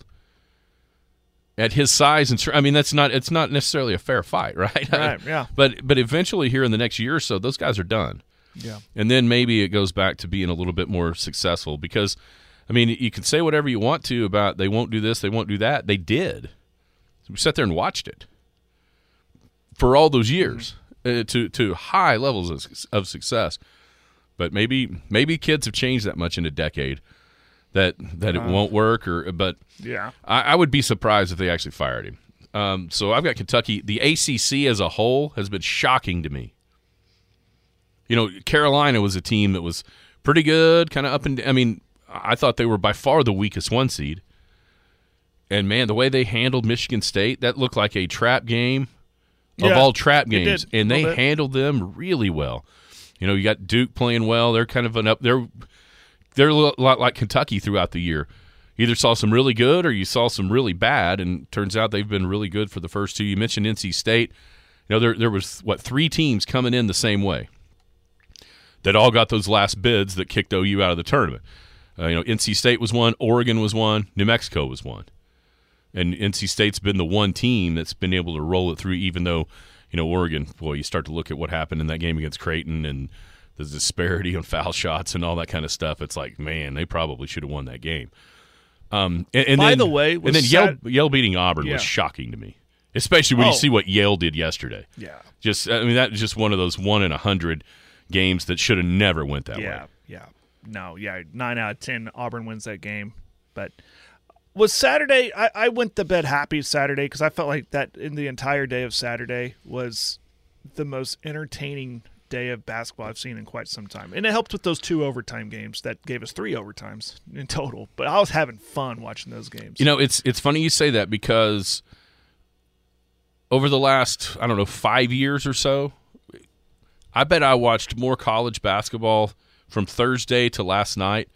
At his size, and I mean, that's not it's not necessarily a fair fight, right? Right, yeah. But but eventually, here in the next year or so, those guys are done. Yeah. And then maybe it goes back to being a little bit more successful because, I mean, you can say whatever you want to about they won't do this, they won't do that. They did. We sat there and watched it for all those years mm-hmm. uh, to to high levels of, of success. But maybe maybe kids have changed that much in a decade. That that it uh, won't work, or but yeah, I, I would be surprised if they actually fired him. Um, so I've got Kentucky. The A C C as a whole has been shocking to me. You know, Carolina was a team that was pretty good, kind of up and. I mean, I thought they were by far the weakest one seed. And man, the way they handled Michigan State, that looked like a trap game of yeah, all trap games, and they bit. handled them really well. You know, you got Duke playing well. They're kind of an up. They're They're a lot like Kentucky throughout the year. You either saw some really good or you saw some really bad, and turns out they've been really good for the first two. You mentioned N C State. You know, there there was, what, three teams coming in the same way that all got those last bids that kicked O U out of the tournament. Uh, you know, N C State was one, Oregon was one, New Mexico was one. And N C State's been the one team that's been able to roll it through, even though, you know, Oregon, boy, you start to look at what happened in that game against Creighton and the disparity on foul shots and all that kind of stuff. It's like, man, they probably should have won that game. Um, and, and By then, the way, and then Yale, Yale beating Auburn Yeah. was shocking to me, especially when Oh. you see what Yale did yesterday. Yeah. Just, I mean, that was just one of those one in a hundred games that should have never went that Yeah, way. yeah. No, yeah. Nine out of ten, Auburn wins that game. But was Saturday? I, I went to bed happy Saturday because I felt like that in the entire day of Saturday was the most entertaining day of basketball I've seen in quite some time, and it helped with those two overtime games that gave us three overtimes in total. But I was having fun watching those games. You know, it's it's funny you say that because over the last, I don't know, five years or so, I bet I watched more college basketball from Thursday to last night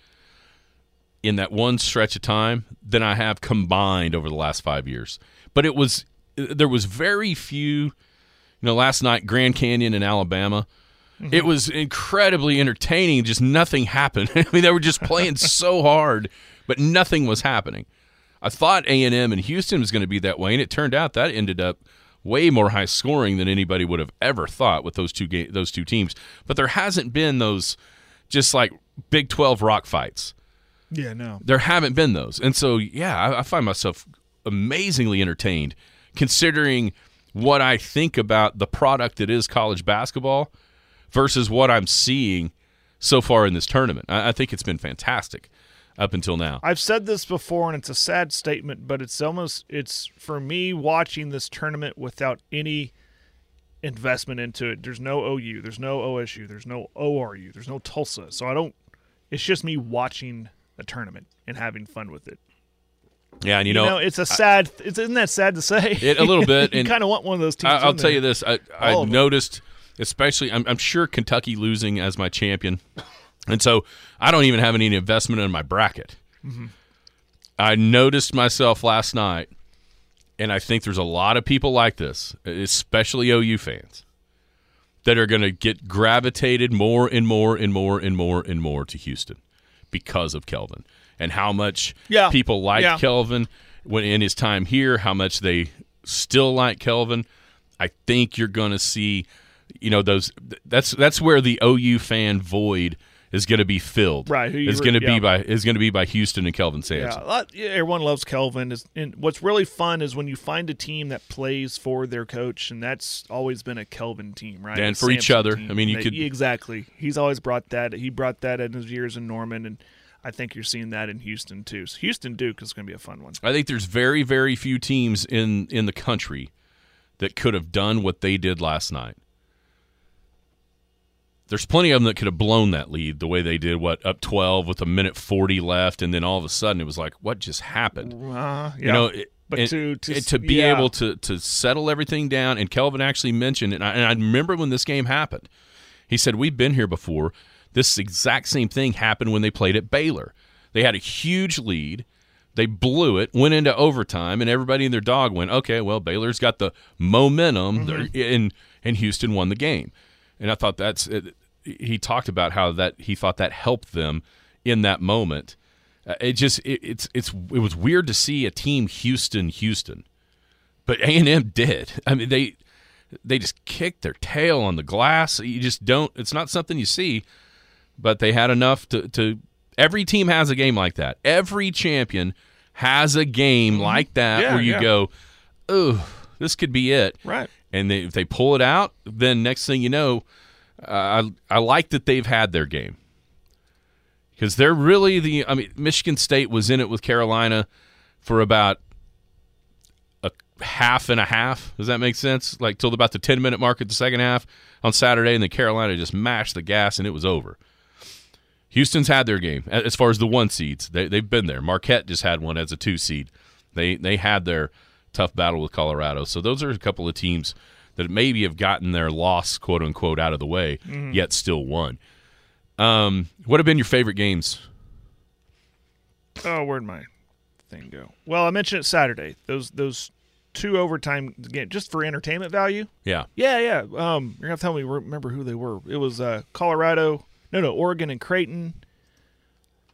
in that one stretch of time than I have combined over the last five years. But it was there was very few, you know, last night, Grand Canyon in Alabama, mm-hmm. It was incredibly entertaining. Just nothing happened. I mean, they were just playing so hard, but nothing was happening. I thought A and M and Houston was going to be that way, and it turned out that ended up way more high scoring than anybody would have ever thought with those two ga- those two teams. But there hasn't been those just like Big twelve rock fights. Yeah, no. There haven't been those. And so, yeah, I, I find myself amazingly entertained considering what I think about the product that is college basketball versus what I'm seeing so far in this tournament. I, I think it's been fantastic up until now. I've said this before, and it's a sad statement, but it's almost it's for me watching this tournament without any investment into it. There's no O U, there's no O S U, there's no O R U, there's no Tulsa. So I don't. It's just me watching a tournament and having fun with it. Yeah, and you, You know, know, it's a sad. It's, isn't that sad to say? It, a little bit. you and kind of want one of those teams. I, I'll in tell there. you this: I, All I of them. noticed, especially, I'm, I'm sure Kentucky losing as my champion, and so I don't even have any investment in my bracket. Mm-hmm. I noticed myself last night, and I think there's a lot of people like this, especially O U fans, that are going to get gravitated more and more and more and more and more to Houston because of Kelvin and how much Yeah. people like Yeah. Kelvin when in his time here, how much they still like Kelvin. I think you're going to see, you know, those. That's that's where the O U fan void is going to be filled. Right, who you It's re- going to yeah. be by is going to be by Houston and Kelvin Sampson. Yeah, a lot, yeah, everyone loves Kelvin. Is- And what's really fun is when you find a team that plays for their coach, and that's always been a Kelvin team, right? And A for each Sampson other. team. I mean, you They- could- exactly. He's always brought that. He brought that in his years in Norman, and I think you're seeing that in Houston too. So Houston Duke is going to be a fun one. I think there's very, very few teams in, in the country that could have done what they did last night. There's plenty of them that could have blown that lead the way they did, what, up twelve with a minute forty left, and then all of a sudden it was like, what just happened? Uh, yeah. You know, it, But and- to- to- and to be yeah. able to to settle everything down, and Kelvin actually mentioned, and I, and I remember when this game happened, he said, we've been here before. This exact same thing happened when they played at Baylor. They had a huge lead. They blew it, went into overtime, and everybody and their dog went, okay, well, Baylor's got the momentum, Mm-hmm. and, and Houston won the game. And I thought that's it, he talked about how that he thought that helped them in that moment. Uh, it just it, it's it's it was weird to see a team Houston Houston, but A and M did. I mean they they just kicked their tail on the glass. You just don't. It's not something you see, but they had enough to. to every team has a game like that. Every champion has a game like that Yeah, where you yeah. go, oh, this could be it. Right. And they, if they pull it out, then next thing you know, uh, I I like that they've had their game. Because they're really the – I mean, Michigan State was in it with Carolina for about a half and a half. Does that make sense? Like till about the ten-minute mark at the second half on Saturday, and then Carolina just mashed the gas, and it was over. Houston's had their game as far as the one seeds. They, they've been there. Marquette just had one as a two seed. They they had their tough battle with Colorado. So those are a couple of teams that maybe have gotten their loss, quote unquote, out of the way, Mm-hmm. yet still won. Um, what have been your favorite games? Oh, where'd my thing go? Well, I mentioned it Saturday. Those those two overtime games, just for entertainment value. Yeah, Yeah, yeah. Um, you're gonna have to tell me remember who they were. It was uh, Colorado. No, no, Oregon and Creighton.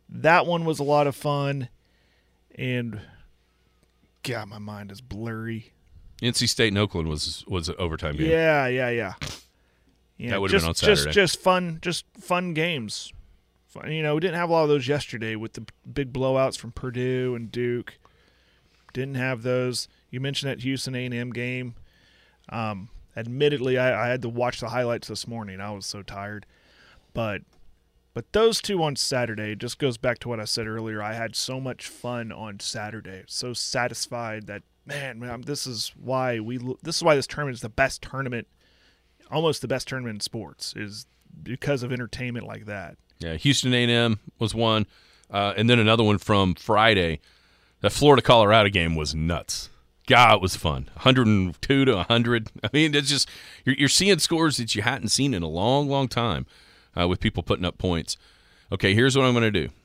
that one was a lot of fun. And, God, my mind is blurry. N C State and Oakland was was an overtime game. Yeah, yeah, yeah. yeah That would have just, been on Saturday. Just, just fun, just fun games. Fun, you know, we didn't have a lot of those yesterday with the big blowouts from Purdue and Duke. Didn't have those. You mentioned that Houston A and M game. Um, admittedly, I, I had to watch the highlights this morning. I was so tired. But but those two on Saturday just goes back to what I said earlier. I had so much fun on Saturday. So satisfied that, man, man, this is why we this is why this tournament is the best tournament, almost the best tournament in sports, is because of entertainment like that. Yeah, Houston A and M was one, uh, and then another one from Friday. That Florida-Colorado game was nuts. God, it was fun. one hundred two to one hundred. I mean, it's just you're, you're seeing scores that you hadn't seen in a long, long time uh, with people putting up points. Okay, here's what I'm going to do.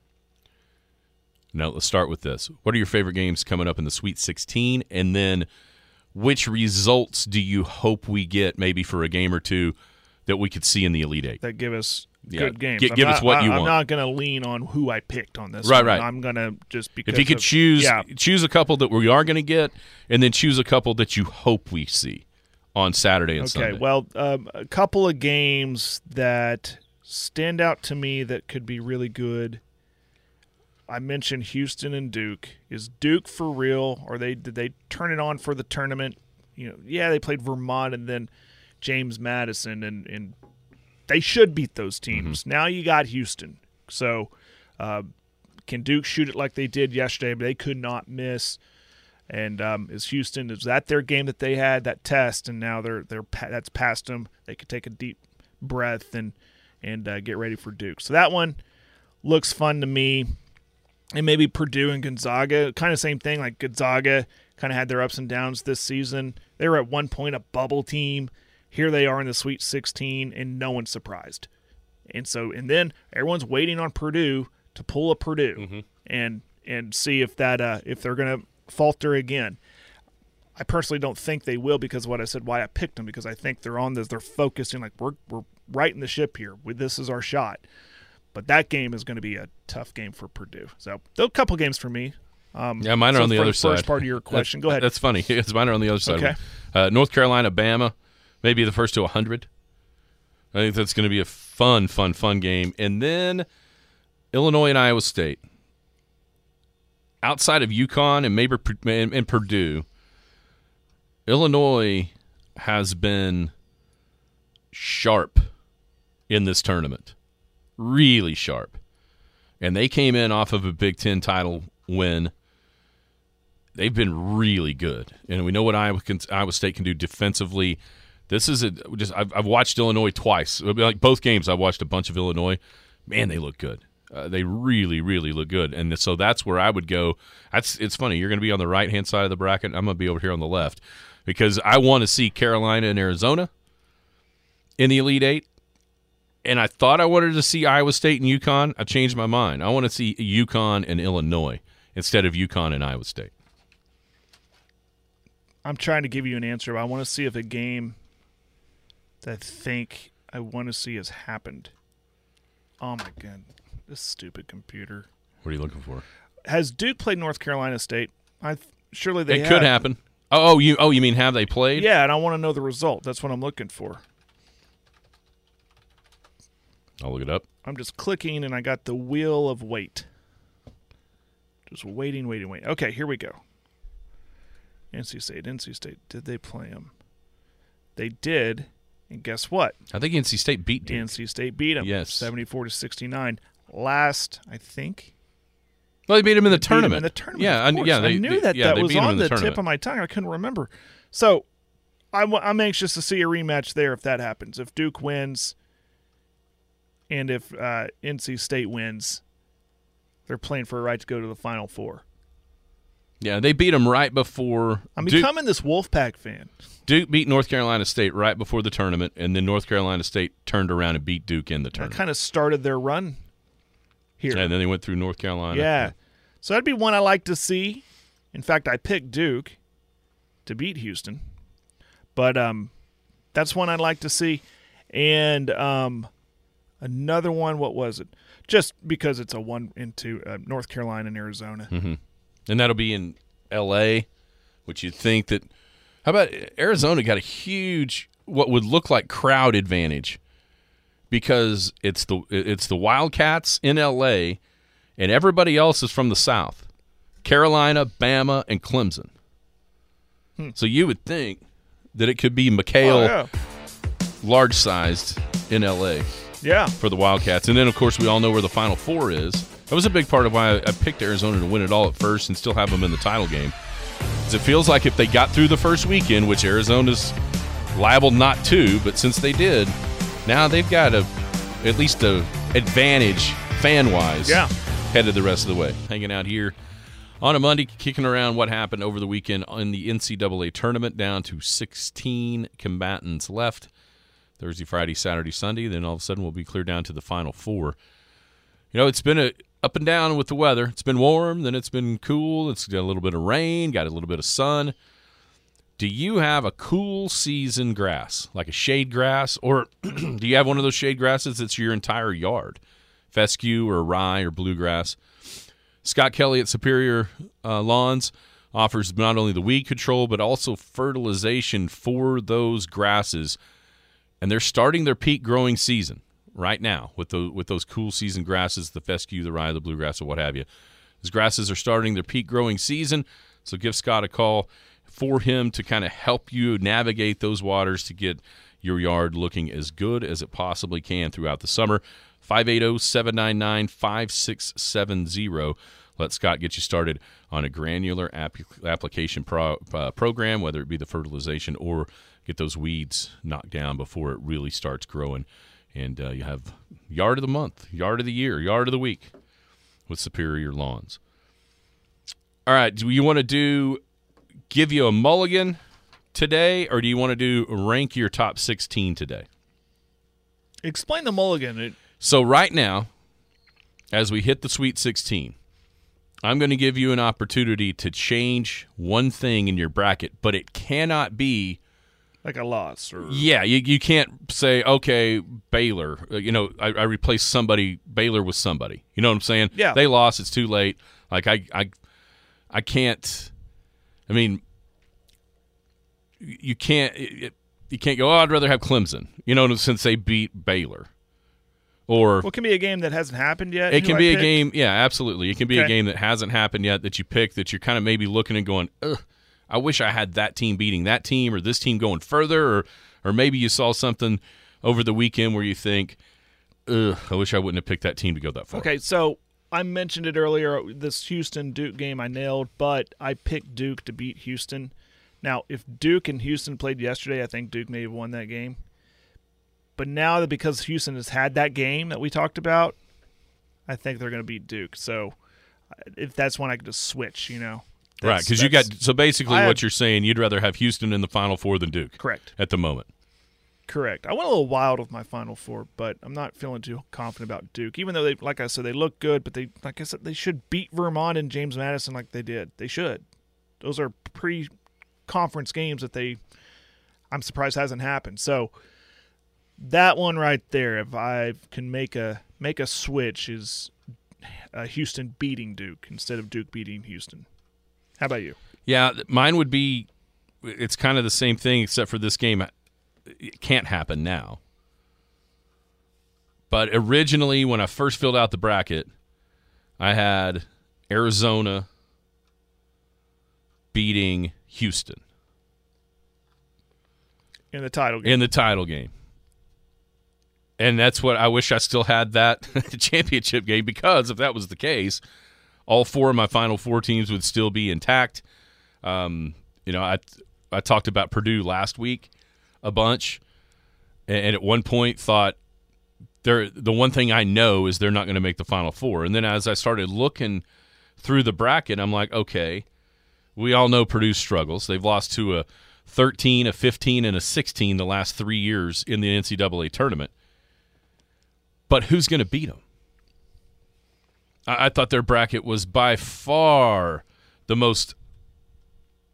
Now, let's start with this. What are your favorite games coming up in the Sweet sixteen? And then which results do you hope we get maybe for a game or two that we could see in the Elite Eight? That give us Yeah, good games. gi- I'm give us not- what I, you I'm want. not going to lean on who I picked on this. Right, one. right. I'm going to just because If you could of- choose yeah, choose a couple that we are going to get, and then choose a couple that you hope we see on Saturday and Okay, Sunday. well, um, a couple of games that stand out to me that could be really good. I mentioned Houston and Duke. Is Duke for real, or they did they turn it on for the tournament? You know, yeah, they played Vermont and then James Madison, and, and they should beat those teams. Mm-hmm. Now you got Houston, so uh, can Duke shoot it like they did yesterday? But they could not miss. And um, is Houston, is that their game that they had, that test, and now they're they're that's past them? They could take a deep breath and and uh, get ready for Duke. So that one looks fun to me. And maybe Purdue and Gonzaga, kind of same thing. Like Gonzaga kind of had their ups and downs this season. They were at one point a bubble team. Here they are in the Sweet sixteen, and no one's surprised. And so, and then everyone's waiting on Purdue to pull a Purdue Mm-hmm. and and see if that uh, if they're going to falter again. I personally don't think they will because of what I said, why I picked them, because I think they're on this, they're focusing like we're we're righting the ship here. This is our shot. But that game is going to be a tough game for Purdue. So, a couple games for me. Um, Yeah, mine are so on the for other the side. First part of your question, go ahead. That's funny. It's mine are on the other side. Okay. Uh, North Carolina, Bama, maybe the first to one hundred. I think that's going to be a fun, fun, fun game. And then Illinois and Iowa State. Outside of UConn and maybe and, and Purdue, Illinois has been sharp in this tournament. Really sharp. And they came in off of a Big Ten title win. They've been really good. And we know what Iowa, can, Iowa State can do defensively. This is a just I've, I've watched Illinois twice. Like both games, I've watched a bunch of Illinois. Man, they look good. Uh, they really, really look good. And so that's where I would go. That's It's funny. You're going to be on the right-hand side of the bracket. I'm going to be over here on the left because I want to see Carolina and Arizona in the Elite Eight. And I thought I wanted to see Iowa State and UConn. I changed my mind. I want to see UConn and Illinois instead of UConn and Iowa State. I'm trying to give you an answer, but I want to see if a game that I think I want to see has happened. Oh, my God. This stupid computer. What are you looking for? Has Duke played North Carolina State? I Surely they It have. could happen. Oh, you oh you mean have they played? Yeah, and I want to know the result. That's what I'm looking for. I'll look it up. I'm just clicking, and I got the wheel of wait. Just waiting, waiting, waiting. Okay, here we go. N C State, N C State. Did they play them? They did, and guess what? I think N C State beat Duke. N C State beat them. Yes. seventy-four to sixty-nine. Last, I think. Well, they beat him in the Beat 'em tournament. in the tournament. Yeah, of I, course. yeah. They, I knew they- that yeah, that they was beat him on in the, the tip tournament. of my tongue. I couldn't remember. So, I'm, I'm anxious to see a rematch there if that happens. If Duke wins, and if uh, N C State wins, they're playing for a right to go to the Final Four. Yeah, they beat him right before. I'm Duke, becoming this Wolfpack fan. Duke beat North Carolina State right before the tournament, and then North Carolina State turned around and beat Duke in the That tournament. kind of started their run here. And then they went through North Carolina. Yeah. So that'd be one I like to see. In fact, I picked Duke to beat Houston. But um, that's one I'd like to see. And um, another one, what was it? just because it's a one into uh, North Carolina and Arizona. Mm-hmm. And that'll be in L A, which you'd think that – how about Arizona got a huge what would look like crowd advantage because it's the it's the Wildcats in L A and everybody else is from the South, Carolina, Bama, and Clemson. Hmm. So you would think that it could be McHale, oh, yeah. large-sized in L A Yeah. for the Wildcats. And then, of course, we all know where the Final Four is. That was a big part of why I picked Arizona to win it all at first and still have them in the title game. Because it feels like if they got through the first weekend, which Arizona's liable not to, but since they did, now they've got a at least a advantage fan-wise yeah. headed the rest of the way. Hanging out here on a Monday, kicking around what happened over the weekend in the N C double A tournament, down to sixteen combatants left. Thursday, Friday, Saturday, Sunday. Then all of a sudden we'll be clear down to the Final Four. You know, it's been a up and down with the weather. It's been warm, then it's been cool. It's got a little bit of rain, got a little bit of sun. Do you have a cool season grass, like a shade grass, or do you have one of those shade grasses that's your entire yard, fescue or rye or bluegrass? Scott Kelly at Superior uh, Lawns offers not only the weed control but also fertilization for those grasses, and they're starting their peak growing season right now with those with those cool season grasses, the fescue, the rye, the bluegrass, or what have you. Those grasses are starting their peak growing season, so give Scott a call for him to kind of help you navigate those waters to get your yard looking as good as it possibly can throughout the summer. five eight zero, seven nine nine, five six seven zero. Let Scott get you started on a granular app- application pro- uh, program, whether it be the fertilization or get those weeds knocked down before it really starts growing. And uh, you have yard of the month, yard of the year, yard of the week with Superior Lawns. All right, do you want to do give you a mulligan today, or do you want to do rank your top sixteen today? Explain the mulligan. It- So right now, as we hit the Sweet sixteen, I'm going to give you an opportunity to change one thing in your bracket, but it cannot be like a loss. Or yeah, you you can't say, okay, Baylor, uh, you know, I, I replaced somebody, Baylor with somebody. You know what I'm saying? Yeah. They lost, it's too late. Like, I, I, I can't, I mean, you can't, it, you can't go, oh, I'd rather have Clemson, you know, since they beat Baylor. Or well, it can be a game that hasn't happened yet. It who can I be a picked. game, yeah, absolutely. It can be Okay. a game that hasn't happened yet that you pick that you're kind of maybe looking and going, ugh, I wish I had that team beating that team or this team going further, or or maybe you saw something over the weekend where you think, ugh, I wish I wouldn't have picked that team to go that far. Okay, so I mentioned it earlier, this Houston-Duke game I nailed, but I picked Duke to beat Houston. Now, if Duke and Houston played yesterday, I think Duke may have won that game. But now that because Houston has had that game that we talked about, I think they're going to beat Duke. So if that's one I could just switch, you know. Right, because you got – so basically I what had- you're saying, you'd rather have Houston in the Final Four than Duke. Correct. At the moment. Correct. I went a little wild with my Final Four, but I'm not feeling too confident about Duke. Even though they, like I said, they look good, but they, like I said, they should beat Vermont and James Madison like they did. They should. Those are pre-conference games that they. I'm surprised hasn't happened. So that one right there, if I can make a make a switch, is uh, Houston beating Duke instead of Duke beating Houston. How about you? Yeah, mine would be – it's kind of the same thing except for this game. It can't happen now. But originally, when I first filled out the bracket, I had Arizona beating Houston In the title game. in the title game. And that's what I wish I still had that championship game, because if that was the case, all four of my Final Four teams would still be intact. Um, you know, I I talked about Purdue last week a bunch, and at one point thought they're the one thing I know is they're not going to make the Final Four. And then as I started looking through the bracket, I'm like, okay, we all know Purdue struggles. They've lost to a thirteen, a fifteen, and a sixteen the last three years in the N C double A tournament. But who's going to beat them? I, I thought their bracket was by far the most,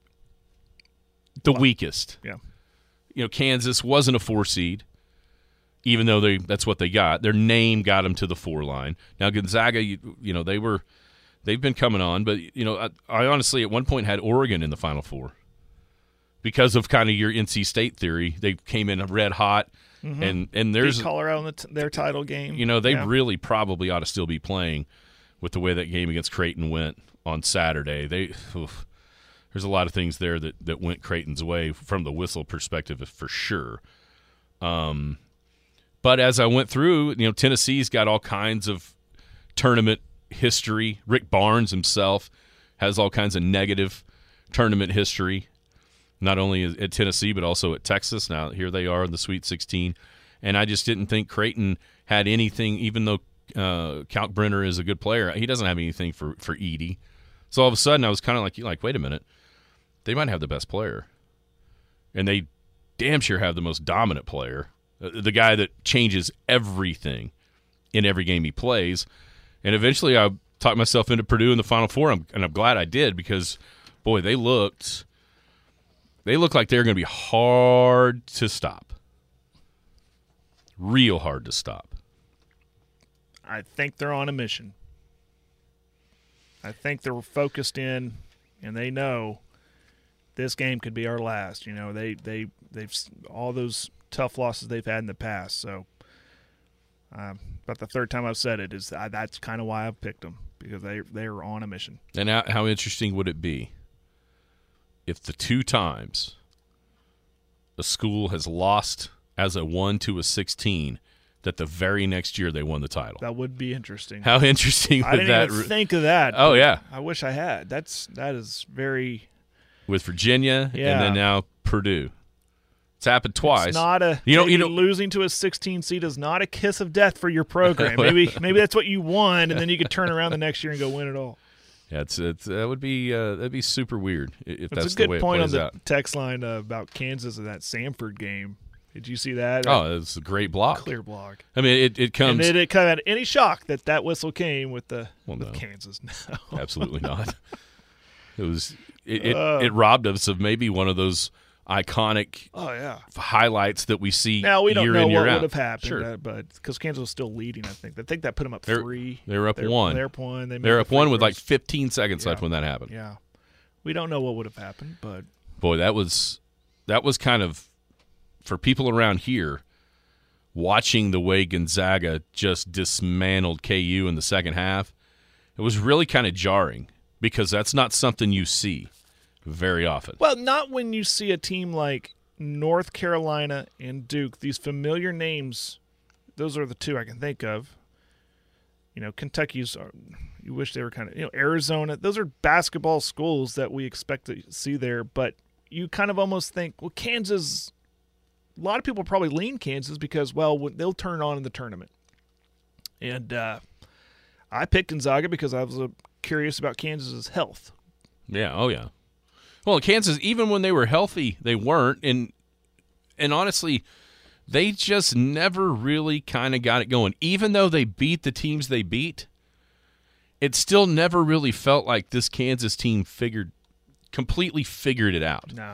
the weakest. Yeah. You know, Kansas wasn't a four seed. even though they that's what they got. Their name got them to the four line. Now Gonzaga, you, you know, they were they've been coming on, but you know, I, I honestly at one point had Oregon in the Final Four because of kind of your N C State theory. They came in red hot, mm-hmm. and and there's beat Colorado in the t- their title game. You know, they yeah. really probably ought to still be playing with the way that game against Creighton went on Saturday. They oof, there's a lot of things there that, that went Creighton's way from the whistle perspective for sure. Um, but as I went through, you know, Tennessee's got all kinds of tournament history. Rick Barnes himself has all kinds of negative tournament history, not only at Tennessee but also at Texas. Now here they are in the Sweet sixteen, and I just didn't think Creighton had anything, even though uh, Kalkbrenner is a good player. He doesn't have anything for, for Edey. So all of a sudden I was kind of like, like, wait a minute, they might have the best player, and they damn sure have the most dominant player, the guy that changes everything in every game he plays. And eventually I talked myself into Purdue in the Final Four, and I'm glad I did because, boy, they looked they looked like they were going to be hard to stop, real hard to stop. I think they're on a mission. I think they're focused in, and they know this game could be our last. You know, they they they've all those tough losses they've had in the past. So, um, about the third time I've said it is I, that's kind of why I've picked them, because they they are on a mission. And how, how interesting would it be if the two times a school has lost as a one to a sixteen, that the very next year they won the title? That would be interesting. How interesting would I didn't that even re- think of that. Oh yeah, I wish I had. That's that is very. With Virginia, yeah. and then now Purdue. It's happened twice. It's not a you know, you know, losing to a sixteen seed is not a kiss of death for your program. Maybe maybe that's what you won, and then you could turn around the next year and go win it all. Yeah, it's, it's that would be uh, that'd be super weird if it's that's a good the way point it on plays the out. text line uh, about Kansas and that Samford game. Did you see that? Oh, it's a great block. Clear block. I mean, it, it comes. And did it come at any shock that that whistle came with the well, with no. Kansas? No, absolutely not. It was it, it, Uh. it robbed us of maybe one of those iconic Oh yeah. highlights that we see Now we don't year know in, year what out. would have happened, Sure. uh, but because Kansas was still leading, I think. I think that put them up They're- three. they were up They're- one. They're up one. They made They're the up free one with like throws. fifteen seconds left Yeah. when that happened. Yeah, we don't know what would have happened, but Boy, that was that was kind of for people around here watching the way Gonzaga just dismantled K U in the second half. It was really kind of jarring because that's not something you see very often. well, not when you see a team like North Carolina and Duke. These familiar names, those are the two I can think of. You know, Kentucky's. Are, you wish they were kind of, you know, Arizona. Those are basketball schools that we expect to see there, but you kind of almost think, well, Kansas. A lot of people probably lean Kansas because, well, they'll turn on in the tournament. And uh, I picked Gonzaga because I was uh, curious about Kansas's health. Yeah, oh yeah. Well, Kansas, even when they were healthy, they weren't, and and honestly, they just never really kind of got it going. Even though they beat the teams they beat, it still never really felt like this Kansas team figured completely figured it out. Nah.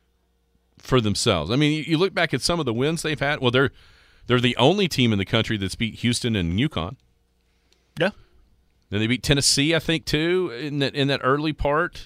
For themselves. I mean, you, you look back at some of the wins they've had. Well, they're they're the only team in the country that's beat Houston and UConn. Yeah. Then they beat Tennessee, I think, too, in that in that early part.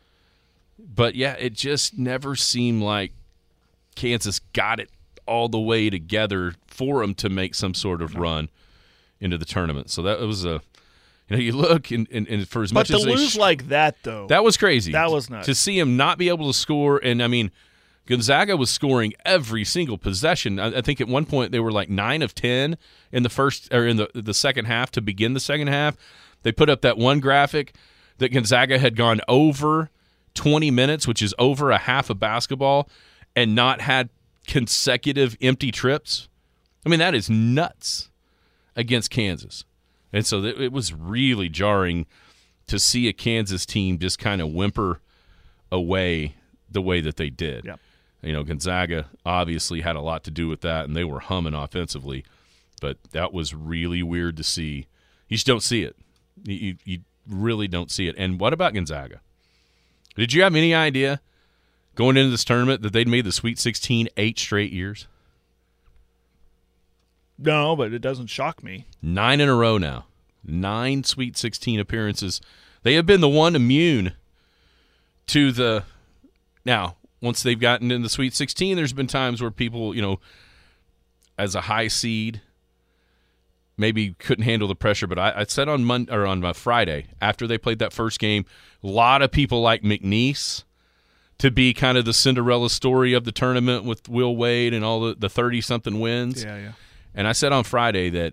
But yeah, it just never seemed like Kansas got it all the way together for them to make some sort of run into the tournament. So that was a, you know, you look and, and, and for as But much to as they lose sh- like that, though. that was crazy. That was nuts. To see him not be able to score, and I mean, Gonzaga was scoring every single possession. I, I think at one point they were like nine of ten in the first or in the the second half to begin the second half. They put up that one graphic that Gonzaga had gone over twenty minutes, which is over a half of basketball, and not had consecutive empty trips. I mean, that is nuts against Kansas. And so th- it was really jarring to see a Kansas team just kind of whimper away the way that they did. Yep. You know, Gonzaga obviously had a lot to do with that, and they were humming offensively. But that was really weird to see. You just don't see it. You, you, you really don't see it. And what about Gonzaga? Did you have any idea going into this tournament that they'd made the Sweet sixteen eight straight years? No, but it doesn't shock me. Nine in a row now. Nine Sweet sixteen appearances. They have been the one immune to the – now, once they've gotten in the Sweet sixteen, there's been times where people, you know, as a high seed, maybe couldn't handle the pressure. But I, I said on Monday, or on Friday, after they played that first game, a lot of people like McNeese to be kind of the Cinderella story of the tournament with Will Wade and all the, the thirty-something wins. Yeah, yeah. And I said on Friday that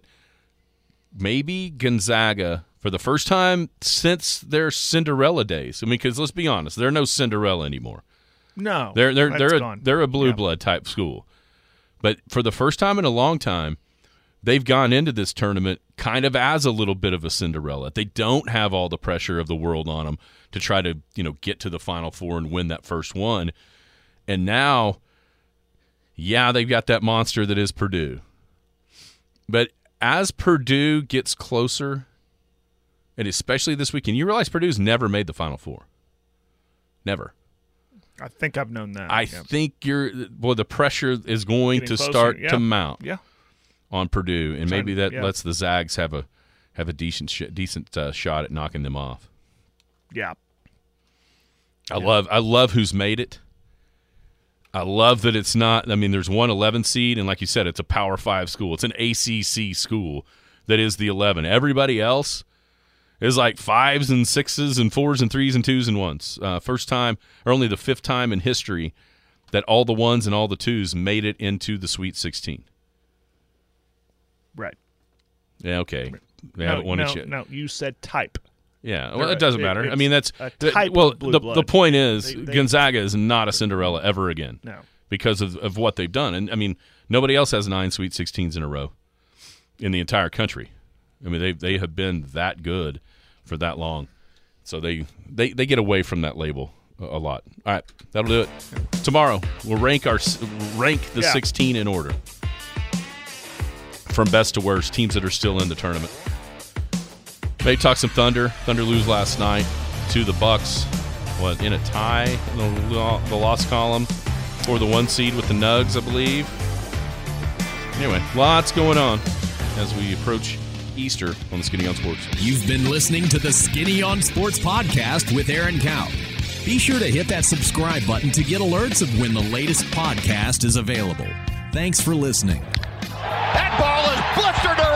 maybe Gonzaga, for the first time since their Cinderella days, I mean, because let's be honest, they're no Cinderella anymore. No, They're they're that's they're a, gone. they're a blue Yeah. blood type school. But for the first time in a long time, they've gone into this tournament kind of as a little bit of a Cinderella. They don't have all the pressure of the world on them to try to, you know, get to the Final Four and win that first one. And now, yeah, they've got that monster that is Purdue. But as Purdue gets closer, and especially this weekend, you realize Purdue's never made the Final Four. Never. I think I've known that. I yeah. think you're well. The pressure is going Getting to closer, start yeah. to mount Yeah. on Purdue, and maybe that yeah. lets the Zags have a have a decent sh- decent uh, shot at knocking them off. Yeah. I love I love who's made it. I love that it's not. I mean, there's one eleven seed, and like you said, it's a Power Five school. It's an A C C school that is the eleven. Everybody else is like fives and sixes and fours and threes and twos and ones. Uh, first time, or only the fifth time in history that all the ones and all the twos made it into the Sweet sixteen. Right. Yeah, okay. They no, haven't won no, it yet. no, you said type. Yeah, well, They're it doesn't a- matter. it- I mean, that's a th- type well. of blue The, blood. the point is, They- they- Gonzaga is not a Cinderella ever again. No. because of, of what they've done. And I mean, nobody else has nine Sweet sixteens in a row in the entire country. I mean, they they have been that good for that long, so they they, they get away from that label a, a lot. All right, that'll do it. Tomorrow we'll rank our rank the Yeah. sixteen in order from best to worst, teams that are still in the tournament. Maybe talk some Thunder. Thunder lose last night to the Bucks. What, in a tie in the, the loss column for the one seed with the Nugs, I believe. Anyway, lots going on as we approach Easter on the Skinny on Sports. You've been listening to the Skinny on Sports podcast with Aaron Cow. Be sure to hit that subscribe button to get alerts of when the latest podcast is available. Thanks for listening. That ball is blistered